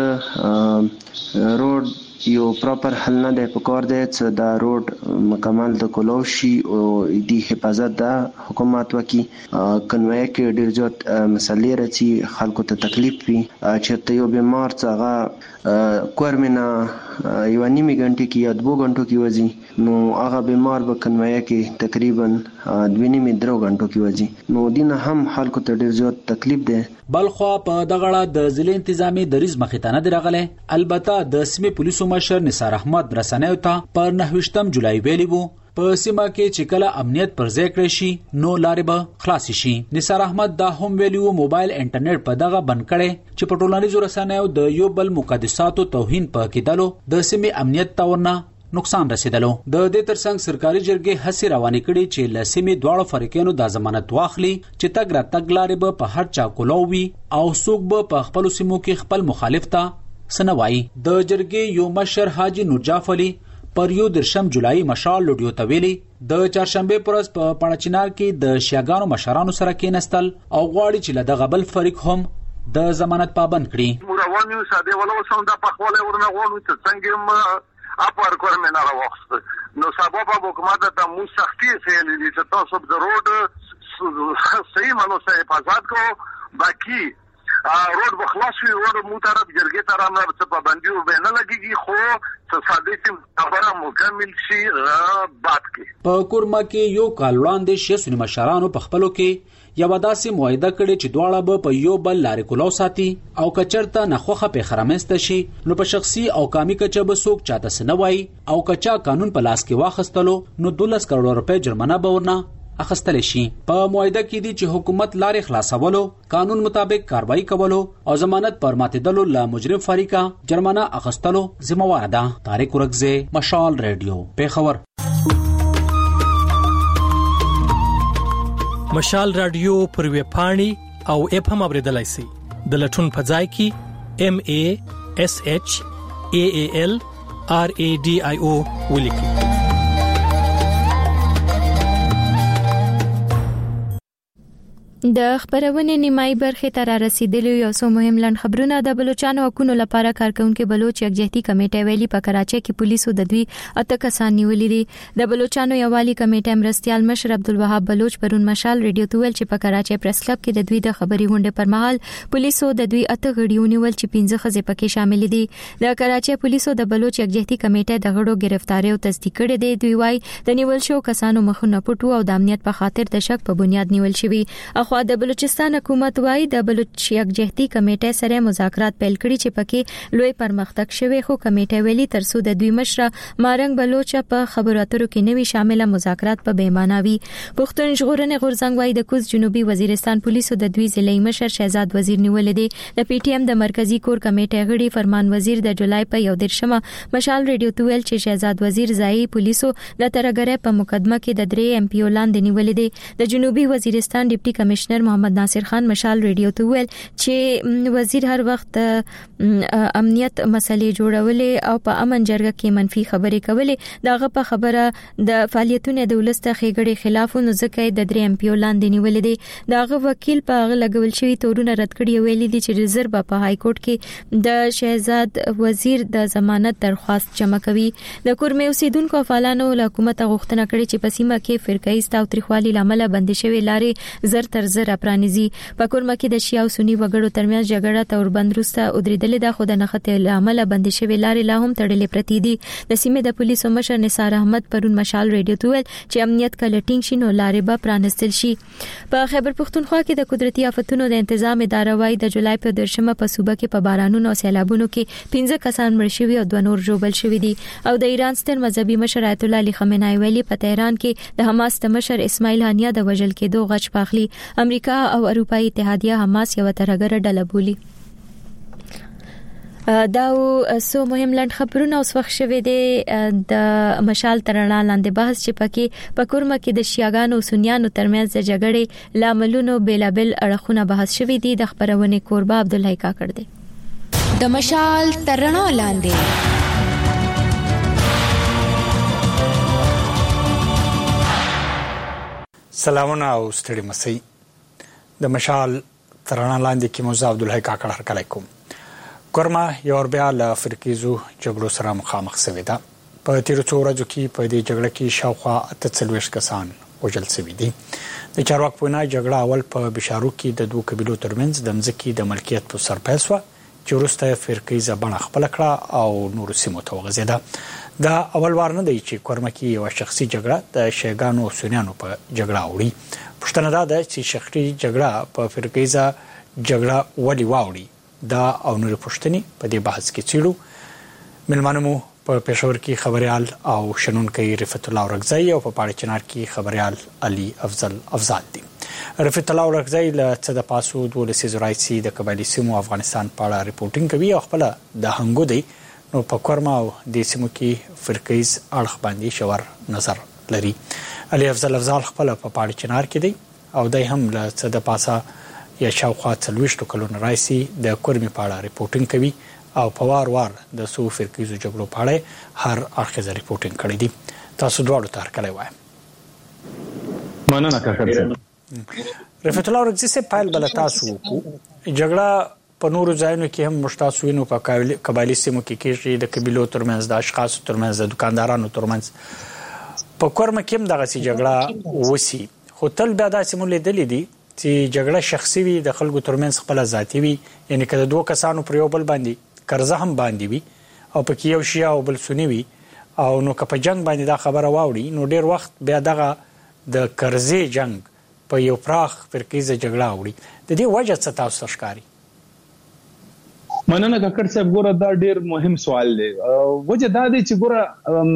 روډ یو پراپر حل نه دی پکار دی چې دا روډ مکمل د کولوشي او د حفاظت د حکومت وکي کنوای کې ډیر زیات مسلې راځي، خلکو ته تکلیف وي چې ته یو بیمار څنګه کورمنه یو نیمه غنټه کې یا 2 غنټو کې وځي نو هغه بیمار به کنوای کې تقریبا 2.5 غنټو کې وځي نو دینه هم خلکو ته ډیر زیات تکلیف دی. بلخو په دغړه د ضلع انتظامی دریز مخیتانه درغله. البته د سیمې پولیسو مشر نثار احمد رسنیو ته پر 9 جولای ویلی وو په سیمه کې چې کله امنیت پر ځای کړی شي نو لارې به خلاص شي. نثار احمد دا هم ویلی وو موبایل انټرنیټ په دغه بند کړي چې په ټولنیزو رسنیو د یو بل مقدساتو توهین په کېدلو د سیمې امنیت ته ورنه نقصان رسیدلو. د دې ترڅنګ سرکاري جرګې هڅې روانې کړي چې لسمې دواړو فریقونو د ضمانت واخلي چې تګ راتګ لارې به په هر چا کولوي او څوک به په خپل سیمو کې خپل مخالف ته سنوي. د جرګې یو مشر حاجی نورجاف علي پر 1 جولای مشال ریډیو ته ویلي د چهارشنبه پر ورځ په پړاچینار کې د شیعاګانو مشرانو سره کېنستل او غواړي چې له دغه بل فریق هم د ضمانت پابند کړي. رواني ساده ولا وسوند په خپل ورنه غوړو چې څنګه اپر کورمه نه راوخت نو سبب حکومت ته مو سختي فعلی دي چې تاسو د روډ صحیح منو سره حفاظت کو باقی روډ بخلاص وي روډ مو طرف جرګې طرف نه څه پابندي به نه لګيږي خو تصادفي خبره مکمل شي بات کې. په کورما کې یو کال وړاندې شیسونی مشرانو په خپلو کې یو داسې معاهده کړې چې دواړه به په یو بل لارې کولو ساتي او کچرته نخوخه په خرمسته شي نو په شخصي او کامي کچه به څوک چاته سنوي او کچا قانون په لاس کې واخستلو نو 12 کروڑ روپے جرمانه به ورنه اخیستل شي. په معاهده کې دي چې حکومت لارې خلاصولو، قانون مطابق کاروائی کولو او ضمانت پر ماتېدلو له مجرم فریقه جرمانه اخیستلو ذمہوار ده. طارق ورکزی، مشال ریډیو، پیښور. مشال رادیو پر ویب پاڼې او اپ هم اوریدلای شئ. د لټون په ځای کې MASHAALRADIO ولیکئ. د خبرونې نیمای برخه تر رسیدلو یو څو مهم لن خبرونه. د بلوچستان حکومت لپاره کارکونکو بلوچ یکجهتي کمیټه ویلي په کراچۍ کې پولیسو د دوی اته کسان نیولې دي. د بلوچستان یووالي کمیټه مرستيال مشر عبدالوهاب بلوچ پرون مشال ریډیو ته ویل چې په کراچۍ پریس کلب کې د دوی د خبري غونډې پر مهال پولیسو د دوی اته غړي ونیول چې 15 ښځې پکې شامل دي. د کراچۍ پولیسو د بلوچ یکجهتي کمیټه د غړو گرفتاری او تصدیق کړي دي. دوی وايي د نیول شو کسانو مخونه پټو او د امنیت په خاطر د شک په بنیاد نیول شوی. خو د بلوچستان حکومت وايي د بلوچ یکجهتي کمیټه سره مذاکرات پیل کړي چې پکې لوی پرمختګ شوی. خو کمیټه ویلي ترڅو د دوی مشره مارنګ بلوچ په خبرو اترو کې نوي شامل مذاکرات په بیمانه وي. پښتون ژغورنې غورځنګ وايي د کوز جنوبي وزیرستان پولیسو د دوی ضلعي مشر شهزاد وزیر نیولې دي. د پی ټی ایم د مرکزی کور کمیټه غړي فرمان وزیر د جولای په 1 مشال ریډیو ته ویل چې شهزاد وزیر ځای پولیسو د ترګره په مقدمه کې د 3 ایم پی او لاندې نیولې دي. د جنوبي وزیرستان ډیپټي کمشنر محمد ناصر خان مشال ریډیو ته ویل چې وزیر هر وخت امنیت مسلې جوړولې او په امن جرګه کې منفي خبرې کولې. داغه په خبره د فعالیتونو د ولسته خېګړې خلاف نو ځکه د 3 ایم پی او لاندې نیولې دي. داغه وکیل په لګول شوی تورونه رد کړي ویلي دي چې ریزرو په های کورټ کې د شهزاد وزیر د ضمانت درخواست جمع کوي. د کورمې اوسیدونکو فعالانو له حکومت غوښتنه کړې چې په سیمه کې فرقه ایست او تریخوالي لامل بند شوی لارې زر تر زر پرانیزي. په کورمه کې د شیعه او سنی وګړو ترمنځ جګړه تور بندروسته ودریدلې ده. خو د نخته لامل بند شوی لارې لا هم تړلې پرتی دي. د سیمې د پولیسو مشر نثار احمد پرون مشال ریډیو ته ویل چې امنیت کله ټینګ شي نو لارې به پرانستل شي. په خیبر پښتونخوا کې د قدرتي آفتونو د تنظیم اداره وايي د جولای په 10 په صوبه کې په بارانونو او سیلابونو کې 15 کسان مړ شوي او 2 نور ژوبل شوي دي. او د ایران ستر مذهبي مشر آیت الله علی خامنه‌ای ویلي په تهران کې د حماس د مشر اسماعیل هانیه د وژل کېدو غچ پاخلی. امریکا او اروپאי اتحادیه حماس یو ترګره ډله بولی. دا سو مهم لند خبرونه اوس وخت شوه دي د مشال ترنا لاندې بحث چې پکې په کورمه کې د شیاګانو سنیانو ترمنځ د جګړې لاملونو بیلابل اړخونه بحث شوه دي. د خبرونه قربا عبدالله کاکړ دی. د مشال ترنا لاندې سلامونه او ستړي مسئ. د مشال ترنا لاندې کې موزه عبدالله کاکړ هرکلی کوم. کورما یو بیا له فرقیزو جګړو سره مخامخ شوې ده. په تیرو څو ورځو کې په دې جګړه کې شاوخوا 48 کسان وژل شوي دي. د چارواکو په وینا جګړه اول په بشارو کې د دوه قبیلو ترمنځ د مځکې د ملکیت په سر پیل شوه چې وروسته فرقیزه بڼه خپله کړه او نورو سیمو ته وغځېده. دا اول وار نه دی چې کورما کې یوه شخصي جګړه د شیګانو او سنیانو په جګړه اوړي. پوښتنه دا ده چې شخصي جګړه په فرقیزه جګړه ولې واوړي. دا او نور پښتني په دې بحث کې چیرو ملمنمو په پېښور کې خبريال او شنونکي رفعت الله ورغزي او په پاړې چنار کې خبريال علي افضل دي. رفعت الله ورغزي له څه د پاسو د ولسی زراعتي د قبایلی سیمو افغانستان په اړه ریپورتینګ کوي او خپل د هنګو دی نو په کورما او د سیمو کې فرقیز اړخ باندې شور نظر لري. علي افضل خپل په پاړې چنار کې دی او دای هم له څه د پاسه یا شاوخوا 40 کلونو راځي د کورمي په اړه ریپورتینګ کوي او په وار د سو فرقیزو جګړو په اړه هر اړخیزه ریپورتینګ کړی دی. تاسو دواړو ته هرکلی وایم. مننه کاکړ. رفعت الله ورغزي سے پایل بل تاسو کو جګړه په نورو ځایونو کې هم مشتاسو وینو په قبایلی سیمو کې کېږي د قبیلو ترمنځ د اشخاصو ترمنځ د دکاندارانو ترمنځ په کورمه کې هم دغه جګړه وسی. خو تل بیا داسې مو لیدلې دي چې جګړه شخصي وي د خلکو ترمنځ خپل ذاتي وي. یعنی کله دوه کسانو پر یو بل باندې قرضه هم باندې وي او پکې یو شیعه او بل سنی وي او نو که په جنگ باندې دا خبره واوړي نو ډیر وخت بیا دغه د قرضې جنگ په یو پراخ فرقیزه جګړه اوړي. د دې وجه څه تاسو ښکاري؟ مننه کاکړ صاحب. ګوره دا ډیر مهم سوال دی. وجه دا دی چې ګوره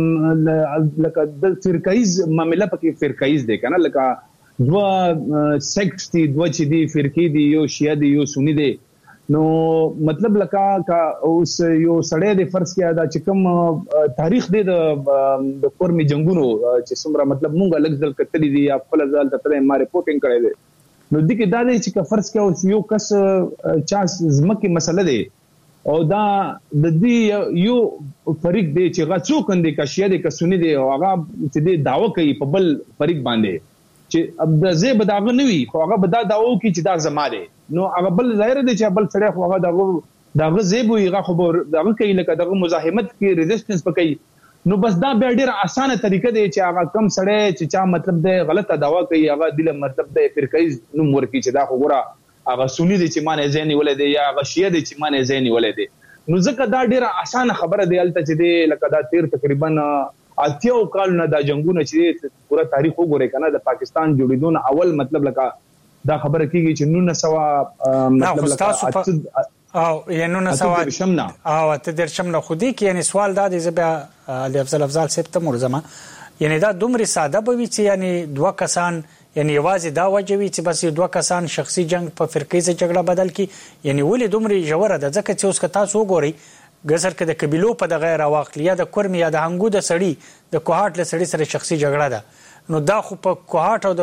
لکه د فرقایز معاملې پکې فرقایز دی کنه، لکه دوه سیکټس دي، دوه چې دي فرقې دي، یو شیعه دي یو سنی دي. نو مطلب لکه اوس یو سړی د فرض کې دا چې کوم تاریخ دی د قومي جنگونو چې څومره مطلب مونږ لږ ځل کتلې دي یا خپل ځل ته ما ریپورټینګ کړی دی. نو د کې دا دی چې فرض کې اوس یو کس چا زمکه مسله دی او دا د دې یو فریق دی چې هغه څوک اندي کا شیعه دي کا سنی دي او هغه چې دی داوا کوي په بل فریق باندې چې اب د زه بداغه نوي خو هغه بدا داو کوي چې دا زما دی. نو هغه بل ظاهر دی چې بل سړی خو هغه داغه زیبو هغه خو داغه کوي لکه دغه مزاحمت کې ریزिस्टنس پکې. نو بس دا به ډیره اسانه طریقه دی چې هغه کم سړی چې چا مطلب دی غلطه داوا کوي هغه دله مطلب دی فرقایز نو ورکی چې دا خو ګوره هغه سنی دی چې مانه زینی ولې دی یا هغه شیعه دی چې مانه زینی ولې دی. نو ځکه دا ډیره اسانه خبره دی الته چې دی لکه دا تقریبا اتیاو کال نه دا جنگونه چې پورا تاریخ وګورئ کنه د پاکستان جوړیدون اول مطلب لکه دا خبره کیږي چې 1900 مطلب لکه او یعنی 1900 او ته در شمنه خودي کې یعنی سوال دا دی زبا علي افضل سپتمبر زما یعنی دا دومره ساده به وي چې یعنی دوه کسان یعنی یوازې دا وجوي چې بس دوه کسان شخصي جنگ په فرقې جګړه بدل کی یعنی ولې دومره جوړه ده ځکه چې اوس که تاسو وګورئ ګزر کې د قبيلو په د غیر واقعي یا د کورمي یا د هنګو د سړی د کوهاټ له سړی سره شخصي جګړه ده. نو دا خو په کوهاټ او د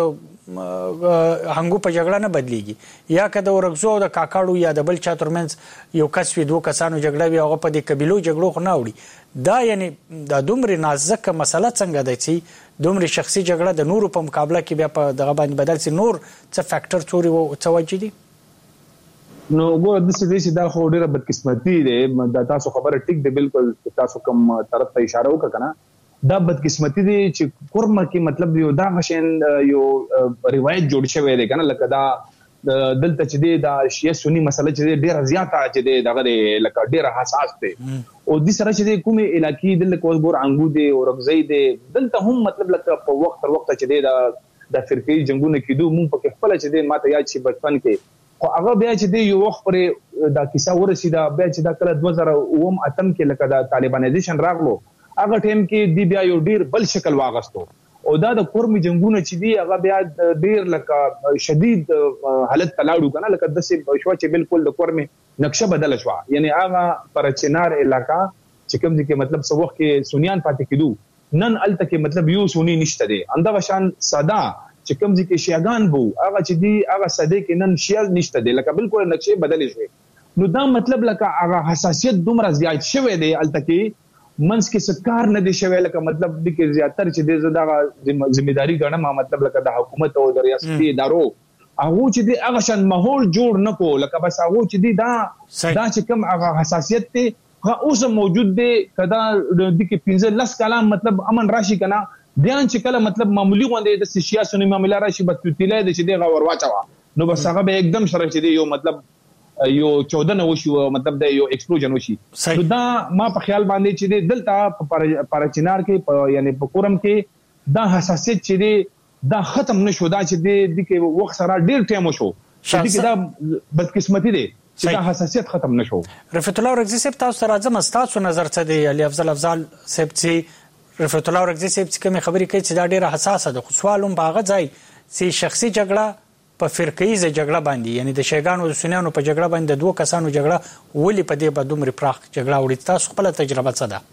هنګو په جګړه نه بدليږي یا که د ورغزو او د کاکاړو یا د بل چا ترمنځ یو کس وي دوه کسانو جګړه وي هغه په د قبيلو جګړو خو نه وړي. دا یعنی دا دومره نازک مسله څنګه ده چې دومره شخصي جګړه د نورو په مقابله کې بیا په دغه باندې بدل سي نور څه فیکٹر څوري او څه وجې دي. نو ګوره د څه دا خو ډیره بدقسمتي ده. دا تاسو خبره ټیک ده بالکل تاسو کوم طرف ته اشاره وکړه. دا بدقسمتي دي چې قرمه کې مطلب یو دا غشن یو روایت جوړ شوی دی کنه لکه دا دلته چې دی دا شیعه سنی مسله چې ډیره زیاته چې دی دغه لکه ډیره حساس دی او د سره چې کومه علاقې دلته کوزګور انګو دی او رغزي دی دلته هم مطلب لکه په وخت چې دی دا د فرقې جنگونه کېدو مونږ په خپل چې دی ماته یاد شي بچپن کې خو هغه بیا چې دی یو وخت پر دا کیسه ورسیده بیا چې دا کله 2008 کې لکه دا طالبانایزیشن راغلو هغه ټیم کې دی بیا یو ډیر بل شکل واغستو او دا د قومي جنگونه چې دی هغه بیا ډیر لکه شدید حالت تلاړو کنه لکه د څه شو چې بالکل د قومي نقشه بدل شو یعنی هغه پر چنار علاقہ چې کوم دي کې مطلب سو وخت کې سنیان پاتې کېدو نن الته کې مطلب یو سنی نشته دی انده شان ساده چې کوم دي کې شیعاګان وو هغه چې دی هغه ساده کې نن شیعه نشته دی لکه بالکل نقشه بدل شوی. نو دا مطلب لکه هغه حساسیت دومره زیات شوی دی الته کې منس کې سکار نه دي شوی لکه مطلب د کې زیاتره چې د زړه ځمېداري ګڼه مطلب لکه د حکومت او د ریاستي ادارو هغه چې د هغه شان ماحول جوړ نه کو لکه بس هغه چې دا چې کوم هغه حساسیت ته اوس موجود دی کدا د کې 15 کلام مطلب امن راشي کنه بیان چې کله مطلب معمولی غونډه د سیاسي معاملې راشي بس تیلای د چې دی غور واچوا نو بس هغه به एकदम سره چې دی یو مطلب یو 14 نو شو مطلب د یو ایکسپلوژن وشي. دا ما په خیال باندې چې دلته پر چنار کې یعنی په قرم کې دا حساسیت چې دا ختم نشو دا چې د کې وخت سره ډیر ټایم وشو چې دا بدقسمتي دی چې دا حساسیت ختم نشو. رفعت الله رغزي صاحب تاسو راځم تاسو نظر څه دی علي افضل صاحب چې رفعت الله رغزي صاحب کوم خبرې کوي چې دا ډیره حساسه ده خو سوالوم باغه ځای چې شخصي جګړه په فرقیزه جګړه باندې یعنی د شیګانو او سنیانو په جګړه باندې د دوه کسانو جګړه ولې په دې په دومره پراخ جګړه وړي تاسو خپل تجربه څه ده؟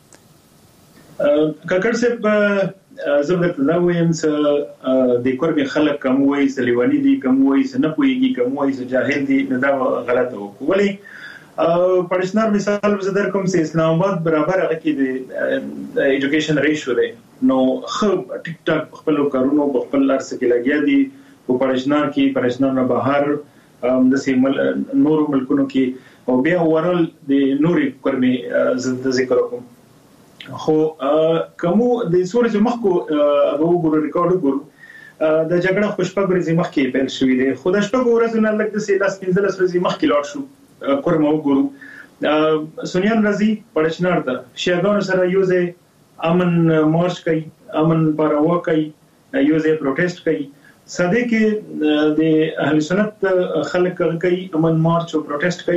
کاکړ صاحب زبر ته دا وایم چې د کوربي خلک کوم وایي سلیوانی دي کوم وایي نه پويږي کوم وایي جاهل دي نه دا غلطه وکولي پرشنار مثال زدر کوم چې اسلام آباد برابر هغه کې د ایجوکیشن ریشو دی نو خو ټیک ټاک خپل کارونو په خپل لار سره لګیا دي په پرشنار کې پرشنار نه بهر د سیمل نور ملکونو کې او بیا ورل د نوري کورمي ذکر کوم خو کومو د سورج مخکو هغه وګورو ریکارډ وګورو د جګړه خوشپګوري مخکې پیل شوې ده خو د شپږ ورځې نه لګ د 15 ورځې مخکې لاړ شو کورمو وګورو سنیان رضی پرشنار ته شیعاګانو سره یوځه امن مارچ کوي امن پروا کوي یوځه پروټیسټ کوي سده کې د اهل سنت خلک کوي امن مارچ او پروټیسټ کوي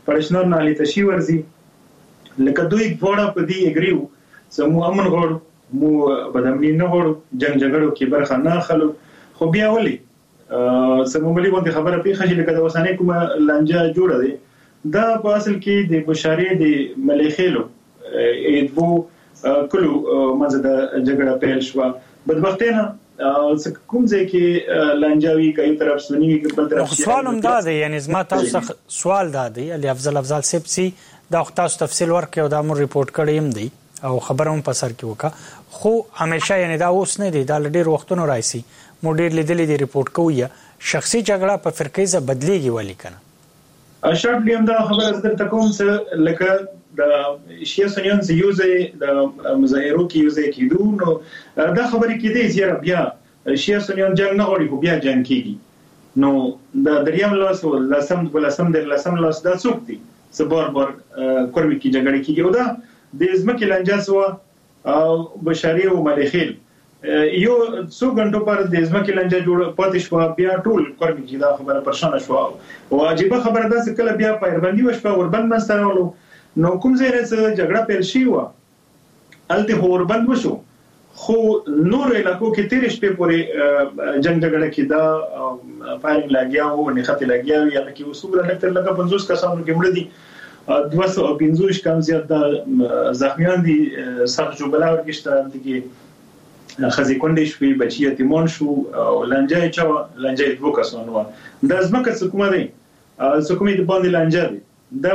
پرشنور نه لته شي ورزي لکه دوی وړه په دې اګریو سمو امن غوړ مو بدامنی نه غوړ جنگ جګړو کې برخه نه خلو خو بیا ولي سمو ملي باندې خبره پیښه چې لکه د وسانه کومه لانجه جوړه ده دا په اصل کې د بشاري د مليخيلو ادبو کلو مزه د جګړه پیل شو بدبختانه کوم ځای کې لانجاوي کوي طرف سنوي کې بل طرف سوال هم دا دی یعنی زما تاسو سوال دا دی علي افضل سپسي دا تاسو تفصیل ورکړو دا مو ریپورت کړی هم دی او خبروم په سر کې وکا خو همیشه یعنی دا اوس نه دی دا ډېر وختونو راځي مو ډېر لیدلې دی ریپورت کوی شخصي جګړه په فرقې ز بدليږي ولی کنه شارټلی هم دا خبره زده تکوم چې لکه د شیا سنیان یوزې د مظاهرو کې یوزې کېدو نو دا خبرې کې دي چې بیا شیا سنیان جنگ نه غوړي خو بیا جنگ کېږي نو د دریم لاس ولسم لاس دا څوک دي سبار کورمي کې جګړه کېږي او دا د ځمکې لانجه او بشاري او مليخيل یو څو غنټو پر د ځمکې لانجه جوړ پاتې شو بیا ټول کورمي کې دا خبره پرشانه شو او عجیب خبره ده چې کله بیا پایربندي وشو وربند مسترولو نو کوم ځای نه جګړه پیل شي و الته وربند وشو خو نور علاقو کې تیر شپې پورې جنگ جګړه کې دا فایرنګ لاګیاو نه خطر لاګیاو یا کې وسوګره ډاکټر لکه 50 کسانو کې مړ دي 250 کم زیات د زخمیان دي سر جوړلا ورګشته کې خزي کونډې شوې بچي یتیمان شو او لانجه دوه کسانو د ځمکه حکومت دی حکومت باندې لانجه دي دا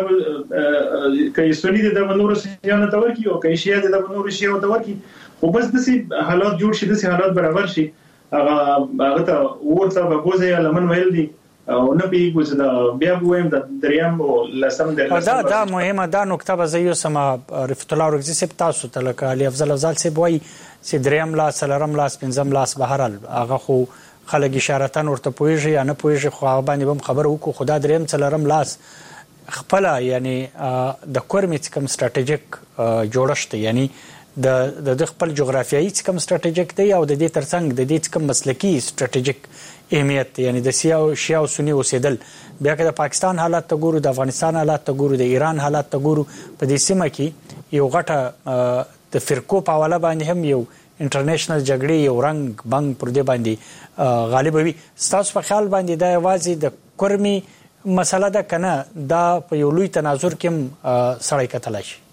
کای سونی د نور سیانه تور کی او کای شیا د نور شیا تور کی خو بس د سي حالات جوړ شي د سي حالات برابر شي هغه ته ورته به بوزي لمن ویل دي او نه پیګو چې دا بیا وایم د دریم او لسم دا مهمه دا نقطه به زه یو سم رفت الله ورغزي سپ تاسو ته لکه علي افضل سپ وای چې دریم لاس سلرم لاس پنځم لاس بهرال هغه خو خلک اشارتن ورته پويږي یا نه پويږي خو هغه باندې هم خبر وکړو خدا دریم سلرم لاس خپل یعنی د کورمي کم استراتیژیک جوړشت یعنی د خپل جغرافیایي کم استراتیژیک دی او د دې ترڅنګ د دې کم مسلکی استراتیژیک اهمیت یعنی د شیا او سنی اوسېدل بیا که د پاکستان حالات ته ګورو د افغانستان حالات ته ګورو د ایران حالات ته ګورو په دې سیمه کې یو غټه د فرقو په حواله باندې هم یو انټرنیشنل جګړې یو رنگ بنګ پر دې باندې غالب وي تاسو په خیال باندې دا یوازې د کورمي مسله ده کنه دا په یو لوی تناظر کې سړی کتلای شي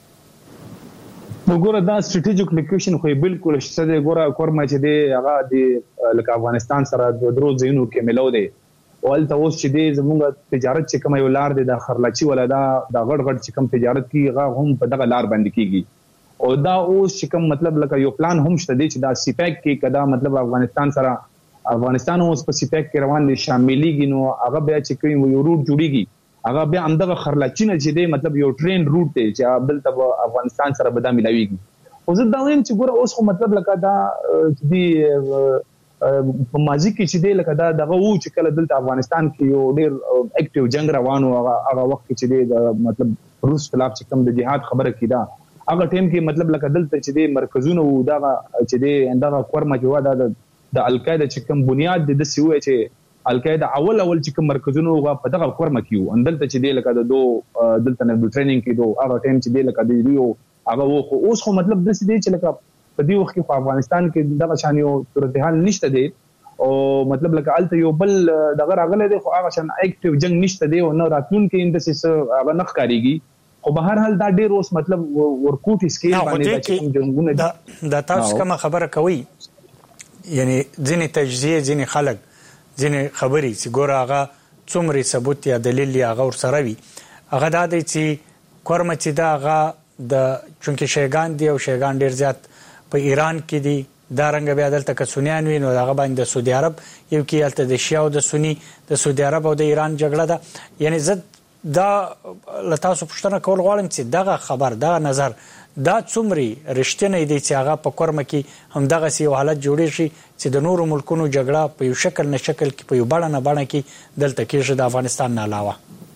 وګوره دا سټریټیجیک لوکیشن خو بالکل شته دی ګوره کورما چې دی هغه د لکه افغانستان سره د درو ځینو کې ملو دی او الته اوس چې دی زموږ تجارت چې کوم یو لار دی د خرلاچي ولا دا غړ غړ چې کوم تجارت کی هغه هم په دغه لار باندې کیږي او دا اوس چې کوم مطلب لکه یو پلان هم شته دی چې دا سیپیک کې کدا مطلب افغانستان اوس په سیپیک کې روان دي شاملېږي نو هغه بیا چې کوم یو روټ جوړیږي هغه بیا همدغه خرلاچي نه چې دی مطلب یو ټرین روټ دی چې بل افغانستان سره به دا ملاويږي او زه دا وایم چې ګوره اوس خو مطلب لکه دا چې دی په ماضي کې چې دی لکه دا دغه وو چې کله دلته افغانستان کې یو ډېر اکټیو جنگ روانو هغه وخت چې دی د مطلب روس خلاف چې کوم د جهاد خبره کیدا هغه ټیم کې مطلب لکه دلته چې دی مرکزونه وو دا چې دی اندغه کورما کې ودا د القاعده چې کوم بنیاد د سیوې چې القاعده اول چې کوم مرکزونه وغه په دغه کورما کې اندلته چې دی لکه د دو دلته نه ټریننګ کې دو هغه ټیم چې دی لکه د یو هغه وو اوس خو مطلب د دې چې لکه په دې وخت کې په افغانستان کې دغه شان یو صورتحال نشته دی او مطلب لکه الته یو بل دغه راغله دی خو هغه شان اکټیو جنگ نشته دی او نه راتلون کې اندسه هغه نخ کاریږي خو به هر حال دا ډیر اوس مطلب ورکوټ سکیل باندې چې جنگونه دا تاسو کوم خبره کوي یعنی ځینې تجزیه ځینې خلک ځینې خبري چې ګوره هغه څومره ثبوت یا دلیل یا هغه ورسره وي هغه دا دی چې کورمه چې دا هغه د چونکه شیګان دی او شیګان ډیر زیات په ایران کې دي دا رنګ بیا دلته که سنیان وي نو هغه باندې د سعودي عرب یو کې الته د شیا او د سنی د سعودي عرب او د ایران جګړه ده یعنی زه دا لتاسو پښتنه کول غواړم چې دغه خبر دغه نظر دا څومره رښتینی دی چې هغه په کورمه کې هم دغه سی حالت جوړی شي چې د نورو ملکونو جګړه په یو شکل نه شکل کې په یو بڼه کې دلته کې د افغانستان نه علاوه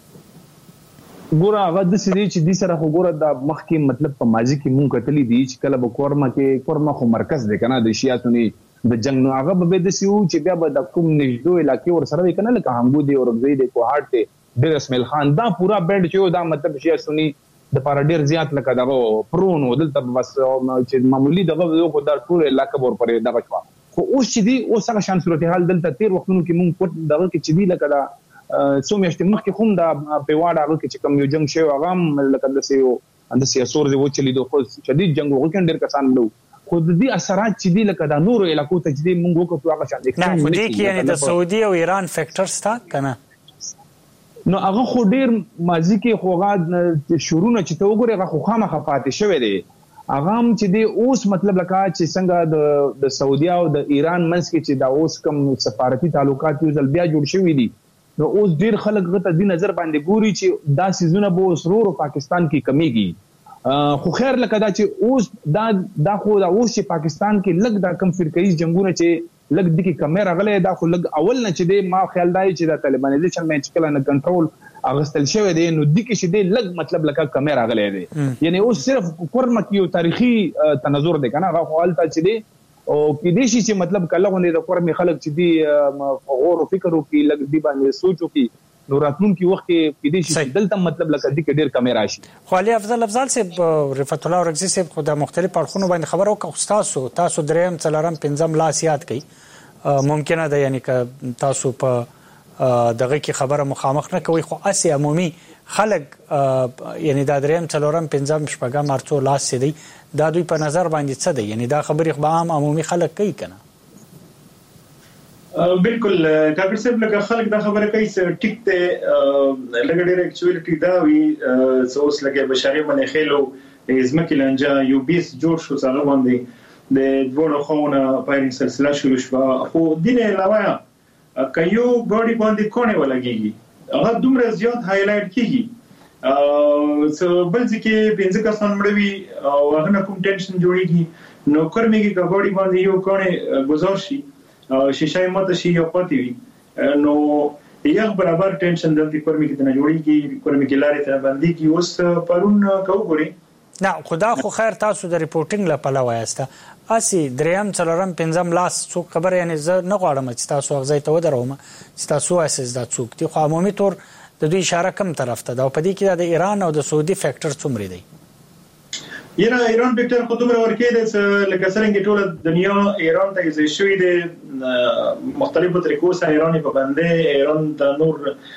ګوره هغه د سړي چې د سره ګوره د مخکې مطلب په ماضي کې مونږ کتلی دي چې کله به کورما خو مرکز دی کنه د شیاتونی د جنگ نو هغه به د سیو چې بیا به د کوم نږدې علاقې ور سره کنه لکه همبو دی او رغزي دی کوهاټ دی ډیر اسماعیل خان دا پورا بند چې دا مطلب شي سنی د پاره ډیر زیات لکه دغه پرون ودلته بس چې معمولی دغه یو د ټول علاقې ور پرې دغه شو خو اوس چې دی اوس هغه شان صورتحال دلته تیر وختونو کې مونږ پټ دغه کې چې دی لکه دا څو میاشتې مخکې هم دا پیواړه هغه کې چې کوم یو جنگ شوی هغه لکه د سیو اند سیاسور دی وچلی دوه خو شدید جنگ وکړ ډیر کسان نو خو د دې اثرات چې دی لکه دا نورو علاقو ته چې دی مونږ وکړو هغه شان دي نه خو دې کې یعنی د سعودي او ایران فیکټر ستا کنه نو هغه خو ډیر مازی کې خوغه شروع چې ته وګورې هغه خو خامخا پاتې شوی دی هغه هم چې دی اوس مطلب لکه چې څنګه د سعودي او د ایران منځ کې چې دا اوس کوم سفارتي تعلقات یو ځل بیا جوړ شوي دي نو اوس ډیر خلک غته دی نظر باندې ګوري چې دا سيزونه به سرور پاکستان کې کمیږي خو خیر لکه دا چې اوس دا خو دا اوس چې پاکستان کې لګ دا کم فرقایي جنگونه چې لګ د کې کیمرا غلې دا خو لګ اول نه چې دی ما خیال دی چې دا طالبانیزیشن مې چې کله نه کنټرول اغستل شوی دی نو د کې چې دی لګ مطلب لکه کیمرا غلې دی یعنی اوس صرف کورمه کې یو تاریخي تناظر دی کنه هغه حالت چې دی او کې دې شي چې مطلب کله غونډه د کورمه خلک چې دی غور او فکر وکي لګ دی باندې سوچ وکي نو راتلون کې وخت کې دې شي دلته مطلب لکه دې ډیر کیمرا شي خو علي افضل صاحب رفعت الله اورغزي صاحب خو د مختلف اړخونو باندې خبرو کوي تاسو دریم څلورم پنځم لاس یاد کړئ ممکنه ده یعنی که تاسو په دغه کې خبره مخامخ نه کوي خو اسی عمومي خلک یعنی دا دریم څلورم پنځم شپږم ارڅو لاس سي دا دوی په نظر باندې څه دی یعنی دا خبرې خو عام عمومي خلک کوي کنه بالکل کاکړ صاحب لکه خلک دا خبره کوي چې ټیک ته لګ ډېر اکچوالټي دا وی سوس لګي بشاري منې خېلو ازمکه لنجا یو بیس جوړ شو څنګه باندې د دوه خونه پایرینګ سلسله شروع شو خو دینه علاوه کایو باډي باندې کونه ولګيږي هغه دومره زیات هایلایټ کیږي بل ځکه پنځه کسان مړوي او هغه نه کوم ټینشن جوړیږي نو کورمېږي کباډي باندې یو کونه گزار شي شیشای ماته شي یو پاتې وي نو یو برابر ټینشن دلته کورمېږي ته نه جوړیږي کورمېږي لارې ته باندې کی اوس پرون کوګوري نه خدا خو خیر تاسو د ریپورتینګ لپاره وایسته اسی دریم څلورم پنځم لاس څوک خبر یعنی زه نه غواړم چې تاسو هغه ته ودروم چې تاسو اساس دا څوک دي خو عمومي تور د دوی اشاره کوم طرف ته دا په دې کې د ایران او د سعودي فیکټر څومره دی ایران فیکټر خو دومره ورکې ده لکه څنګه ټول دنیا ایران ته یې شوې ده مختلفو طریقو سره ایران په باندې ایران د نور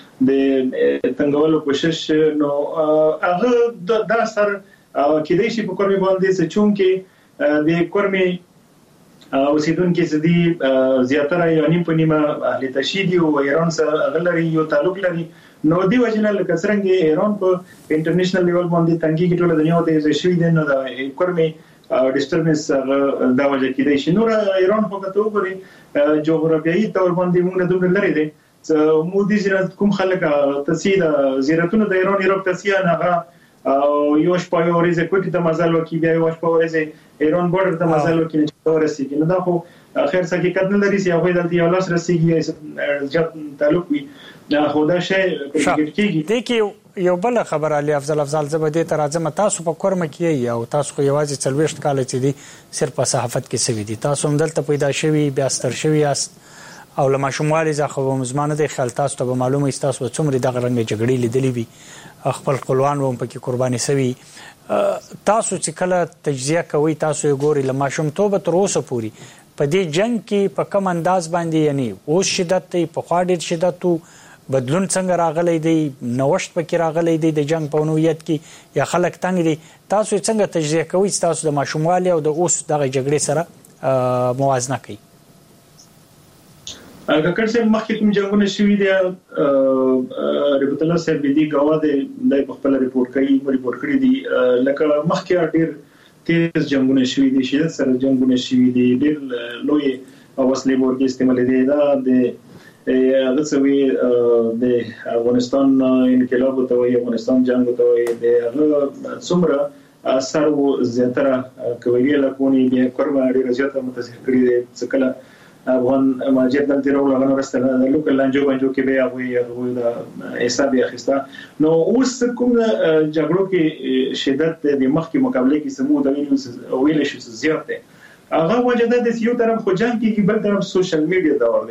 د څنګهولو کوشش نو هغه د اثر کې د شي په کورمي باندې چې چونکه د کورمي اوسیدونکو سدي زیاتره یو نیم په نیمه اهل تشیدي او ایران سره غلري یو تعلق لري نو دی وجنه لکه څنګه ایران په انټرنیشنل لیول باندې تنګي کې ټول دنیا ته یې شوې ده نو د کورمي ډیسټربنس دا وجه کې دی چې نور ایران په کتو غوري جغرافیایي تور باندې موږ دومره لري دي مودي زیرات کوم خلک تسید زیراتونه د ایران یورپ تسیا نه یو شپه یو ورځ کوټی ته مازال وکي بیا یو شپه ورځ ایران بورډر ته مازال وکي چې ورسیږي نو دا خو خیر څه کې کتل لري چې هغه دلته یو لاس رسیږي جات تعلق وي خو دا شی کېږي د کې یو بل خبر علي افضل زبدي تر اعظم تاسو په کورم کې یو تاسو خو یوازې 40 کال چې دي صرف په صحافت کې سوي دي تاسو هم دلته پیدا شوي بیا ستر شوي است او لما شموالي ځخه و مزمانه د خیال تاسو ته معلومه است تاسو څومره دغه رنګ جګړې لیدلې وي خپل خپلوان و په کې قرباني سوي تاسو چې کله تجزیه کوي تاسو یې ګوري لما شوم توبه تر اوسه پوری په دې جنگ کې په کوم انداز باندې یعنی اوس شدت ته په خاډر شدت بدلون څنګه راغلی دی نوښت پکې راغلی دی د جنگ په نوعیت کې یا خلک تنګ دي تاسو څنګه تجزیه کوي تاسو د ماشوموالي او د اوس دغه جګړې سره موازنه کوي کاکړ صاحب مخکې کوم جنگونه شوي دي رحمت الله صاحب دې غواړي د خپل ریپورت کړی دي لکه مخکې ډېر تیز جنگونه شوي دي شدت سره جنگونه شوي دي ډېر لوی وسلې ورګي استعمال دي دا د غڅوي د افغانستان انقلاب ته وي افغانستان جنگ ته وي د څومره اثر زیاتره کوي لکونی د کوربه ډېر زیاته متاثر کړی دي څکله افغان ماجر دلته راغله نو رسته د لوکل لانجو باندې کې به هغه د حساب اخیستا نو اوس کوم جګړو کې شدت د مخکې مقابله کې سمو د ویل شو زیات ده هغه وجه ده د یو طرف خو جنگ کې بل طرف سوشل میډیا دا ورته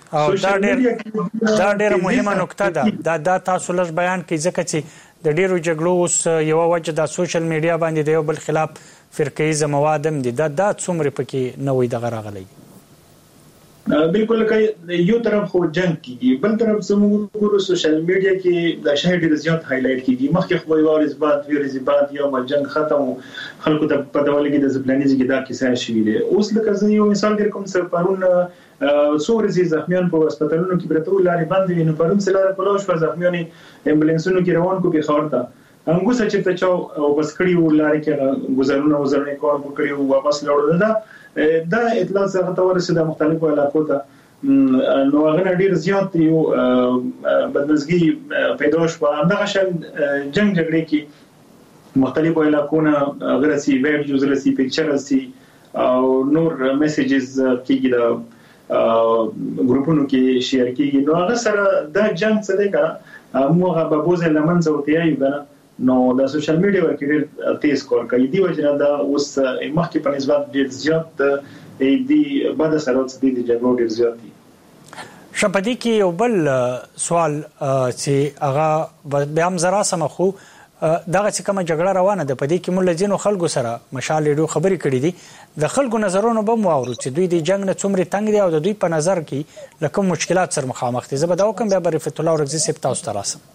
او دا ډېر مهمه نقطه ده دا تاسو لږ بیان کړئ ځکه چې د ډېرو جګړو اوس یوه وجه د سوشل میډیا باندې د یو بل خلاف فرقه‌ایزه مواد هم دي دا څومره پکې نوې دغه راغلی بالکل یو طرف خو جنگ کیږي بل طرف زموږ ګورو سوشل میډیا کې د شهر ډیر زیات هایلایټ کیږي مخکې خو یو اثبات یا جنگ ختم خلکو ته په ډول کې د زبلانیزي کې دا کیسه شوې ده اوس لکه زه یو مثال درکوم چې پرون څورزي زخمیان په هسپتالونو کې پرته لارې باندې نو پرون سره کولوش په زخمیان امبولانسونو کې روان کو په خاورته انګوسه چې ته چاو بس کړي و لارې کې گزارونه کوم کړي و واپس لاړل دا اطلاع څنګه تورسه د مختلفو علاقو ته نو هغه ډیر زیات یو بدمزګي پیدا شو همدغه شان جنگ جګړې کې مختلفو علاقو نه غرسي ویډیوز رسي پکچرز سي او نور میسیجز کېږي د ګروپونو کې شیر کېږي نو هغه سره دا جنگ څه دی کنه موږ به بوزه لمن زوتیا یو کنه نو د سوشل میډیا ورکې ډېر تیز کار کوي دی وجه دا اوس مخکې په نسبت ډېر زیات دی بعد سره د جګړو ډېر زیات دي شپدي کې یو بل سوال چې هغه بیا هم زرا سمخو دغه چې کومه جګړه روانه ده په دې کې موږ ځینو خلکو سره مشال ډېر خبرې کړې دي د خلکو نظرونو به مو اورو چې دوی د جنگ نه څومره تنګ دي او د دوی په نظر کې لکه مشکلات سره مخامخ دي زه به دا وکم بیا رفعت الله ورغزي صاحب تاسو ته راسم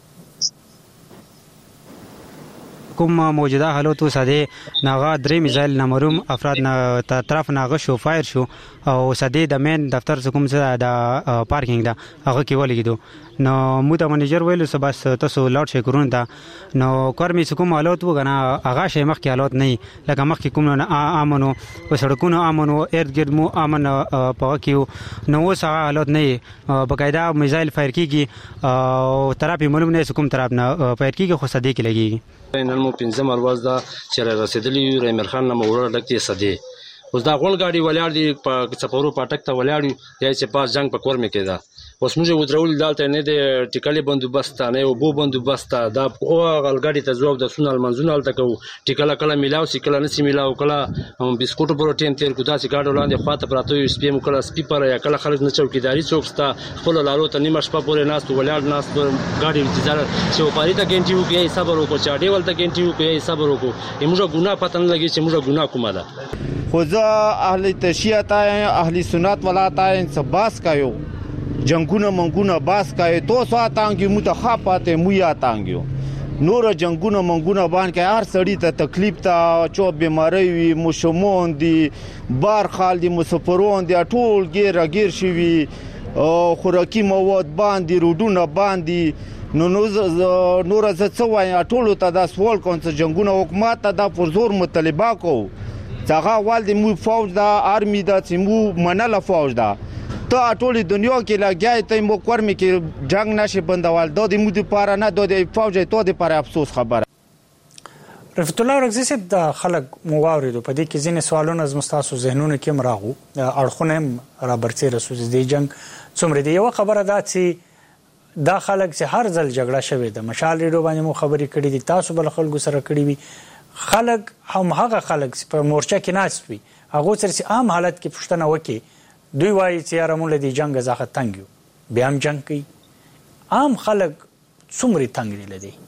کوم موجوده حالات ساده ناغه درې میزایل نمروم افراد نه طرف ناغه شو فایر شو او ساده د مین دفتر کوم څه د پارکینګ دا هغه کې ولګیدو نو مو ته منیجر ویلو سه بس تاسو لاټ شي کورون دا نو کارمي کوم حالات وګنه هغه شي مخ کې حالات نه لکه مخ کې کوم نه امنو او سړکونو امنو ارد گرد مو امن په کې نو وسه حالات نه بقاعده میزایل فایر کیږي او طرف معلوم نه کوم طرف نه فایر کیږي خو ساده کې لګیږي نن مو پنځم ارواز دا چې رسیدلی رمیر خان نوم وړه ډکته سدي اوس دا غول غاډي ولاړ دي په چپورو پټک ته ولاړ دی چې پاس جنگ په کور مې کېده اوس موږ ودرول دالته نه د ټیکلې بندوبست نه او بو بندوبست دا او غل غاډي ته زوګ د سونال منځونه الته کو ټیکله کله ملاو سي کله نسی ملاو کله بسکوټ پروتین تیر کو داسې گاډو لاندې خواته پراته یو سپیم کله سپی پر یا کله خلک نه چوکیداری څوکستا خپل لارو ته نیمه شپه پورې ناس ولاړ ناس غاډي انتظار چې پاري ته ګنټي وو کې صبر وکړو چې اډې ولته ګنټي وو کې صبر وکړو موږ ګناه پته نه لګي چې موږ ګناه کومه ده خو ځه اهل تشیعت اهل سنت ولایت سباس کایو جنگونه منګونه باس کای تو ساتانګي متخافات مو یا تانګیو نور جنگونه منګونه باندې هر سړی ته تکلیف ته چو بیماری وي مشمون دي بار خال دي مسافرون دي ټول غیر شوی خوراکي مواد باندې روډونه باندې نور ز څه وای ټول ته د سوال کوم چې جنگونه حکومت ته د پرزور مطالبه کو څنګه والد مو فوج دا آرمي دا چې مو منله فوج دا ته ټول دنیا کې لګیای ته مو کورم کې جنگ نشي بندول د دې مو لپاره نه د فوج ته د لپاره افسوس خبره رفعت الله ورغزي صاحب د خلک مواردو په دې کې ځینې سوالونه از مستاسو ذهنونه کې مراغو اړخونه را برڅې رسوز د جنگ څومره دی یو خبره ده چې دا خلک چې هر ځل جګړه شوه د مشال ریډو باندې مو خبرې کړې دي تاسو بل خلکو سره کړې وي خلک هم هغه خلک په مورچه کې ناست وي هغه سره عام حالت کې پښتنه وکي دوی وایي چې یاره مونږ د جنگ ځخه تنګ یو بیا هم جنگ کوي عام خلک څومره تنګ دي لدی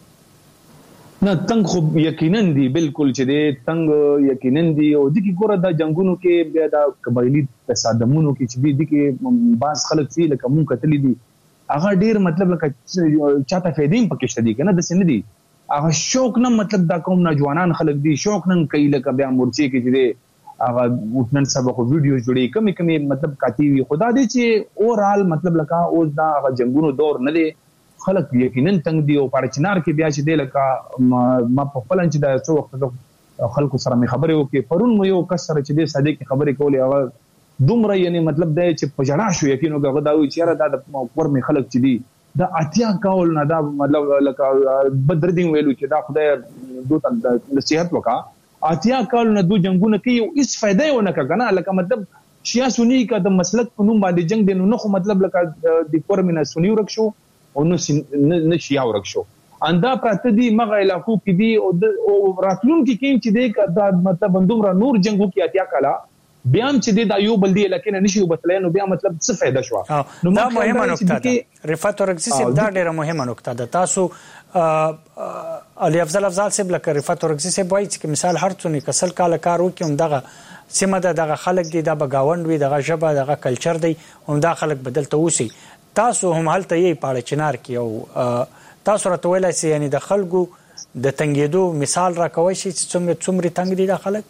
نه تنګ خو یقینا دي بالکل چې د تنګ یقینا دي او د کی ګوره د جنگونو کې بیا د قبایلی تصادمونو کې چې د کی باز خلک سي لکه مونږ کتلی دي هغه ډیر مطلب لکه چاته فیدیم پکې شته دي کنه د سن دي هغه شوق نه مطلب دا کوم نوجوانان خلک دي شوق نه کوي لکه بیا مورچې کې دي هغه نن سبا خو ویډیوز جوړي کمی مطلب کاتی وي خدا دې چې اورال مطلب لکه اوس دا هغه جنگونو دور نه دی خلک یقینا تنگ دی او پارچنار کې بیا چې دی لکه ما په خپل چې دا څو وخت خلکو سره مې خبرې وکړې پرون مو یو کس سره چې دی ساده کې خبرې کولې هغه دومره یعنی مطلب دی چې پجړا شو یقینا هغه دا وی چې دا د ور مې خلک چې دی دا اتیا کول نه دا مطلب لکه بدر دین ویلو چې دا خدای دوه نصيحت وکا اتیا کال نه دو جنگونه کوي او هیڅ فائدہ یې ونه کنه لکه مطلب شیا سنی کا د مسلک په نوم باندې جنگ دینو نه خو مطلب لکه د کورمنه سنی ورکشو او نه شیا ورکشو اندا پراته دي مغه علاقو کې دي او راتلون کې چې د مطلب بندومره نور جنگو کې اتیا کاله بیا هم چې د یو بلدي علاقې نه نشي وبتلای نو بیا مطلب څه فائدہ شو. نو دا مهمه نکته ده رفعت اورکزي صاحب، دا ډیره مهمه نکته ده. تاسو علي افضل صاحب لکه رفعت اورکزي صاحب وایي چې مثال هر څونه کسل کال کار وکوم دغه سیمه دغه خلک دي د بغاوند وي دغه ژبه دغه کلچر دی هم دا خلک بدلته وسی. تاسو هم هلته یې پاړه چنار کې او تاسو راته ویلای سي یعنی د خلکو د تنګېدو مثال راکوي چې څومره تنګ دي د خلک؟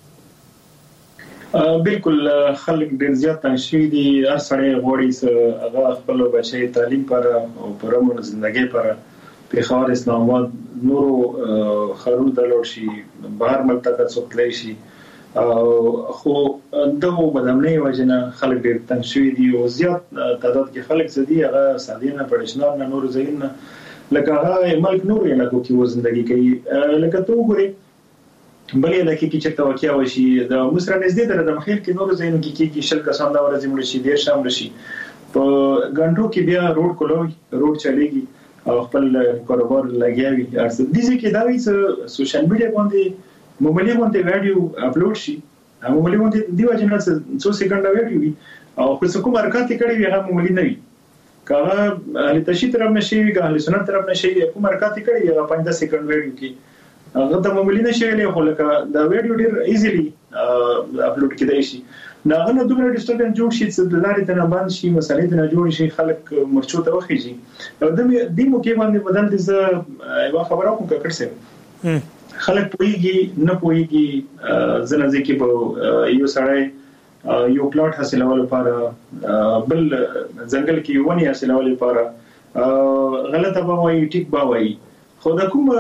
بالکل خلک ډېر زیات تنګ شوي دي. هر سړی غواړي چې هغه خپل بچي تعلیم پر او پر امن ژوندۍ پر پیښور اسلام آباد نورو ښارونو ته لاړ شي، بهر ملک ته څوک تللی شي. خو دغه بدامنۍ وجنه خلک ډېر تنګ شوي دي او زیات تعداد کې خلک چې دي هغه سادینه پړشنار نه نور ځایونه لکه هغه ملک نور علاقو کې ژوندۍ کوي. لکه ته وګورې بلې علاقې کې چې توقع وشي د مصر نږدې در د مخیر کې نور ځایونه کې شل کسان دا ورځې مړ شي، ډېر شام رشي. په ګانټو کې بیا روډ کولوي، روډ چلېږي او خپل کاروبار لګیاوي. ارڅ دي کې دا وی سوشل میډیا باندې موبایل باندې ویډیو اپلوډ شي، موبایل باندې دی وجنه څو سکند ویډیو وي او خو څه کوم حرکت کړي وي هغه موبایل نه وي. کاغه علي تشی طرف نشي وي، کاغه سنت طرف نشي کوم حرکت کړي هغه 5 سکند ویډیو کې هغه د موبایل نشي له خو لکه دا ویډیو ډیر ایزیلی اپلوډ کېدای شي. ناغه نو دومره ډیسټربنس جوړ شي چې د لارې ته نه باندې شي، مسالې ته نه جوړ شي، خلک مرچو ته وخیږي. د دې موقع باندې بدل دي زه یو خبره کوم کړم خلک پوېږي نه پوېږي زنه کې په یو سړی یو پلاټ حاصلولو لپاره بل ځنګل کې ونی حاصلولو لپاره غلطه به وایي ټیک به وایي. خو د کوم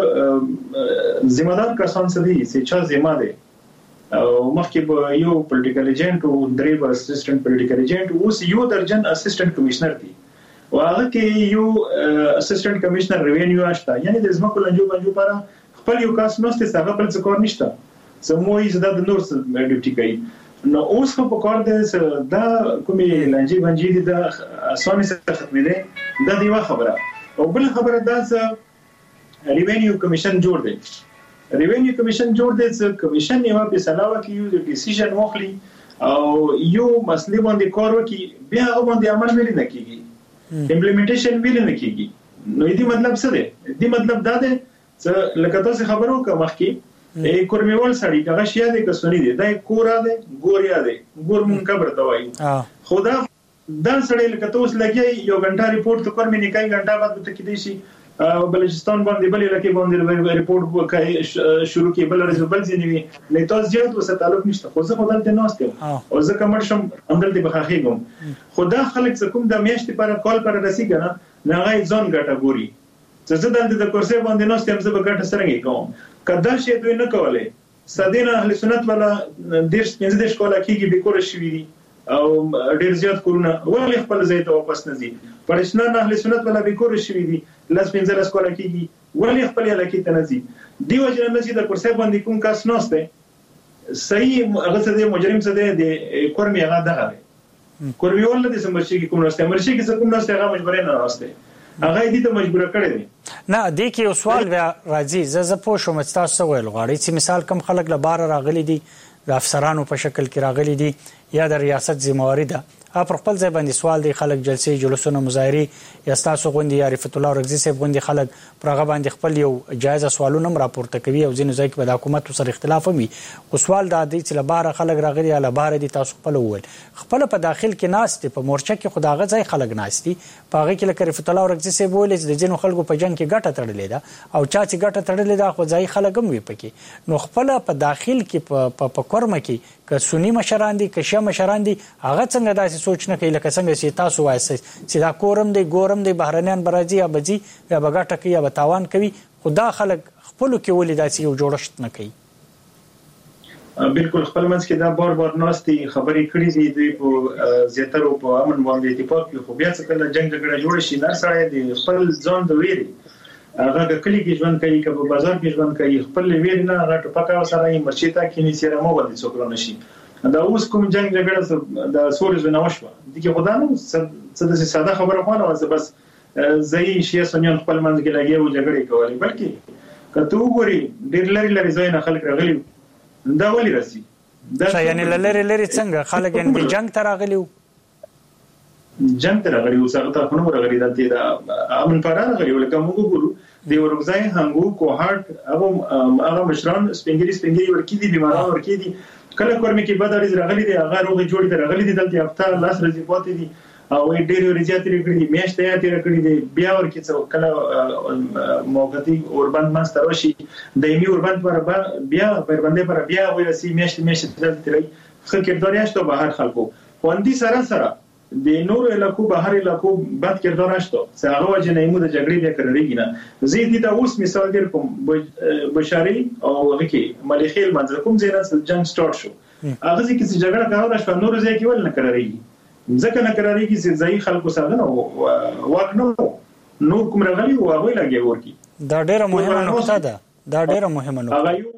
ذمہ دار کسان څه دي چې چا ذمہ دي او مخکې به یو پولیټیکل ایجنټ او درې به اسسټنټ پولیټیکل ایجنټ اوس یو درجن اسسټنټ کمشنر دي او هغه کې یو اسسټنټ کمشنر ریوینیو آشته، یعنی د ځمکو لنجو بنجو لپاره خپل یو کس نوسته څنګه بل څه کار نشته سموي زده د نور څه ډیوټي کوي. نو اوس خو په کار ده دا کومې لنجي بنجي دي د اسانه سره ختمې ده د دیوه خبره. او بل خبره ده چې ریوینیو کمیشن جوړ دی. ریوینیو کمیشن جوړ دی چې کمیشن یو په سلاوه کې یو ډیسیژن واخلي او یو مسلې باندې کار وکړي، بیا هغه باندې عمل ویل نه کیږي، امپلیمنټیشن ویل نه کیږي. نو دې مطلب څه دی؟ دې مطلب دا دی چې لکه تاسو خبرو کوم مخکې کورمیوال سړی هغه شیا دی که سنی دی دا کورا دی ګوریا دی ګور مونږ قبر ته وایي. خدا دا سړی لکه تاسو لګي یو غنټه ریپورت ته کورمې نه کوي، غنټه بعد ته کې دی شي بلوچستان باندې بلې لکه باندې ریپورت وکړي شروع کې بل رزبل ځنی نه تاسو زیات وسه تعلق نشته. خو زه خدای ته ناشته او زه کوم شم اندل دی بخاخېګم. خدا خلک څه کوم د میاشتې پر کال پر رسیدنه نه غي ځون ګټه ګوري چې زه د کورسې باندې ناشته هم زه به ګټه سره کوم. کدا شي دوی نه کولای سدينه اهل سنت ولا دیش 15 کوله کېږي به کور شي وي او ډیر زیات کورونه ولې خپل ځای ته واپس نه دي. پرشنان اهل سنت ولا به کور شي وي لاس 15 کوله کېږي ولې خپل علاقې ته نه دي. دی وجه نه چې د کورسې باندې کوم کس ناشته صحیح هغه څه د مجرم څه د کورمي هغه دغه کورمي ول د سمرشي کې کوم ناشته مرشي کې کوم ناشته هغه مجبور نه راسته هغه دې ته مجبور کړی دی. نه د کې یو سوال بیا راځي زه پوه شوم چې تاسو ویل غواړئ چې مثال کم خلک له بار راغلي دي د افسرانو په شکل کې راغلي دي یا د ریاست ذمہواری ده پر خپل ځای باندې سوال دی خلک جلسې جلوسونه مظاهري یا تاسو غوندي یا رفعت الله رغزي صاحب غوندي خلک پرغه باندې خپل یو جایز سوالونه راپورته کوي او ځینې ځای کې د حکومت سره اختلاف وي. او سوال دا دی چې لباره خلک راغلي یا لباره دي تاسو خپل وول خپل په داخل کې ناشته په مورچه کې خداغه ځای خلک ناشتي پاغه کې لکه رفعت الله رغزي صاحب ویل چې د جنو خلکو په جنگ کې ګټه تړلې ده او چا چې ګټه تړلې ده خو ځای خلک هم وي پکې. نو خپل په داخل کې په کورمه کې که سنی مشران دي که شیا مشران دي هغه څنګه داسې سوچ نه کوي لکه څنګه چې تاسو وایي چې دا کورم دی ګورم دی بهرنیان برازي یا بجي یا بغاټه کوي یا بتاوان کوي خدا خلک خپل کې ولې داسې یو جوړښت نه کوي. بالکل خپل منځ کې دا بار ناستي خبرې کړې دي دوی په زیاتره په امن باندې اتفاق کې خو بیا څه کله جنگ جګړه جوړ شي نه سره دي خپل ځان د ویري هغه د کلی کې ژوند کوي که په بازار کې ژوند کوي خپل ویر نه هغه ټپکا سره یې مرشته کې نه سره مو باندې څوک نه شي. دا اوس کوم جنگ جګړه د سوري زنه وشو دي کې خدای نو څه د ساده خبره خو نه بس زئی شي سنن خپل منځ کې لګي او جګړه کوي بلکې کته وګوري ډیر لري ځای نه خلک راغلي دا ولې راسي یعنی لری څنګه خلک یې جنگ ته راغلي جنگ ته راغلي او څنګه ته خنو راغلي د امن پاره راغلي ولکه موږ ګورو د ورغځای هنګو کوهارت هغه مشران سپینګری ورکی دي بیماران ورکی دي کله کورمه کې بداري راغلي دي هغه روغ جوړ دي راغلي دي دلته هفته لاس رځي پاتې دي او ډېر ورځي تیرې کړې دي میاشتې یې تیرې کړې دي بیا ورکی څو کله موقتی اوربند ماستر وشي دایمي اوربند پر بیا پربندې پر بیا ورسي میاشتې تیرې خو کېدوري اشته بهر خلکو وندي سره د نور علاقو بهر علاقو بد کردار اشته څنګه وجه نیمو د جګړې بیا کړی نه زه دې ته اوس مثال در کوم بشاري او غکی مليخیل منځ کوم ځای جنگ سٹارټ شو هغه ځکه چې جګړه کاوه شو نور ځای کې ول نه کړی ځکه نه کړی چې ځای خلکو سره نو واکنو نور کوم راغلي او هغه لګي ورکی دا ډیره مهمه نقطه ده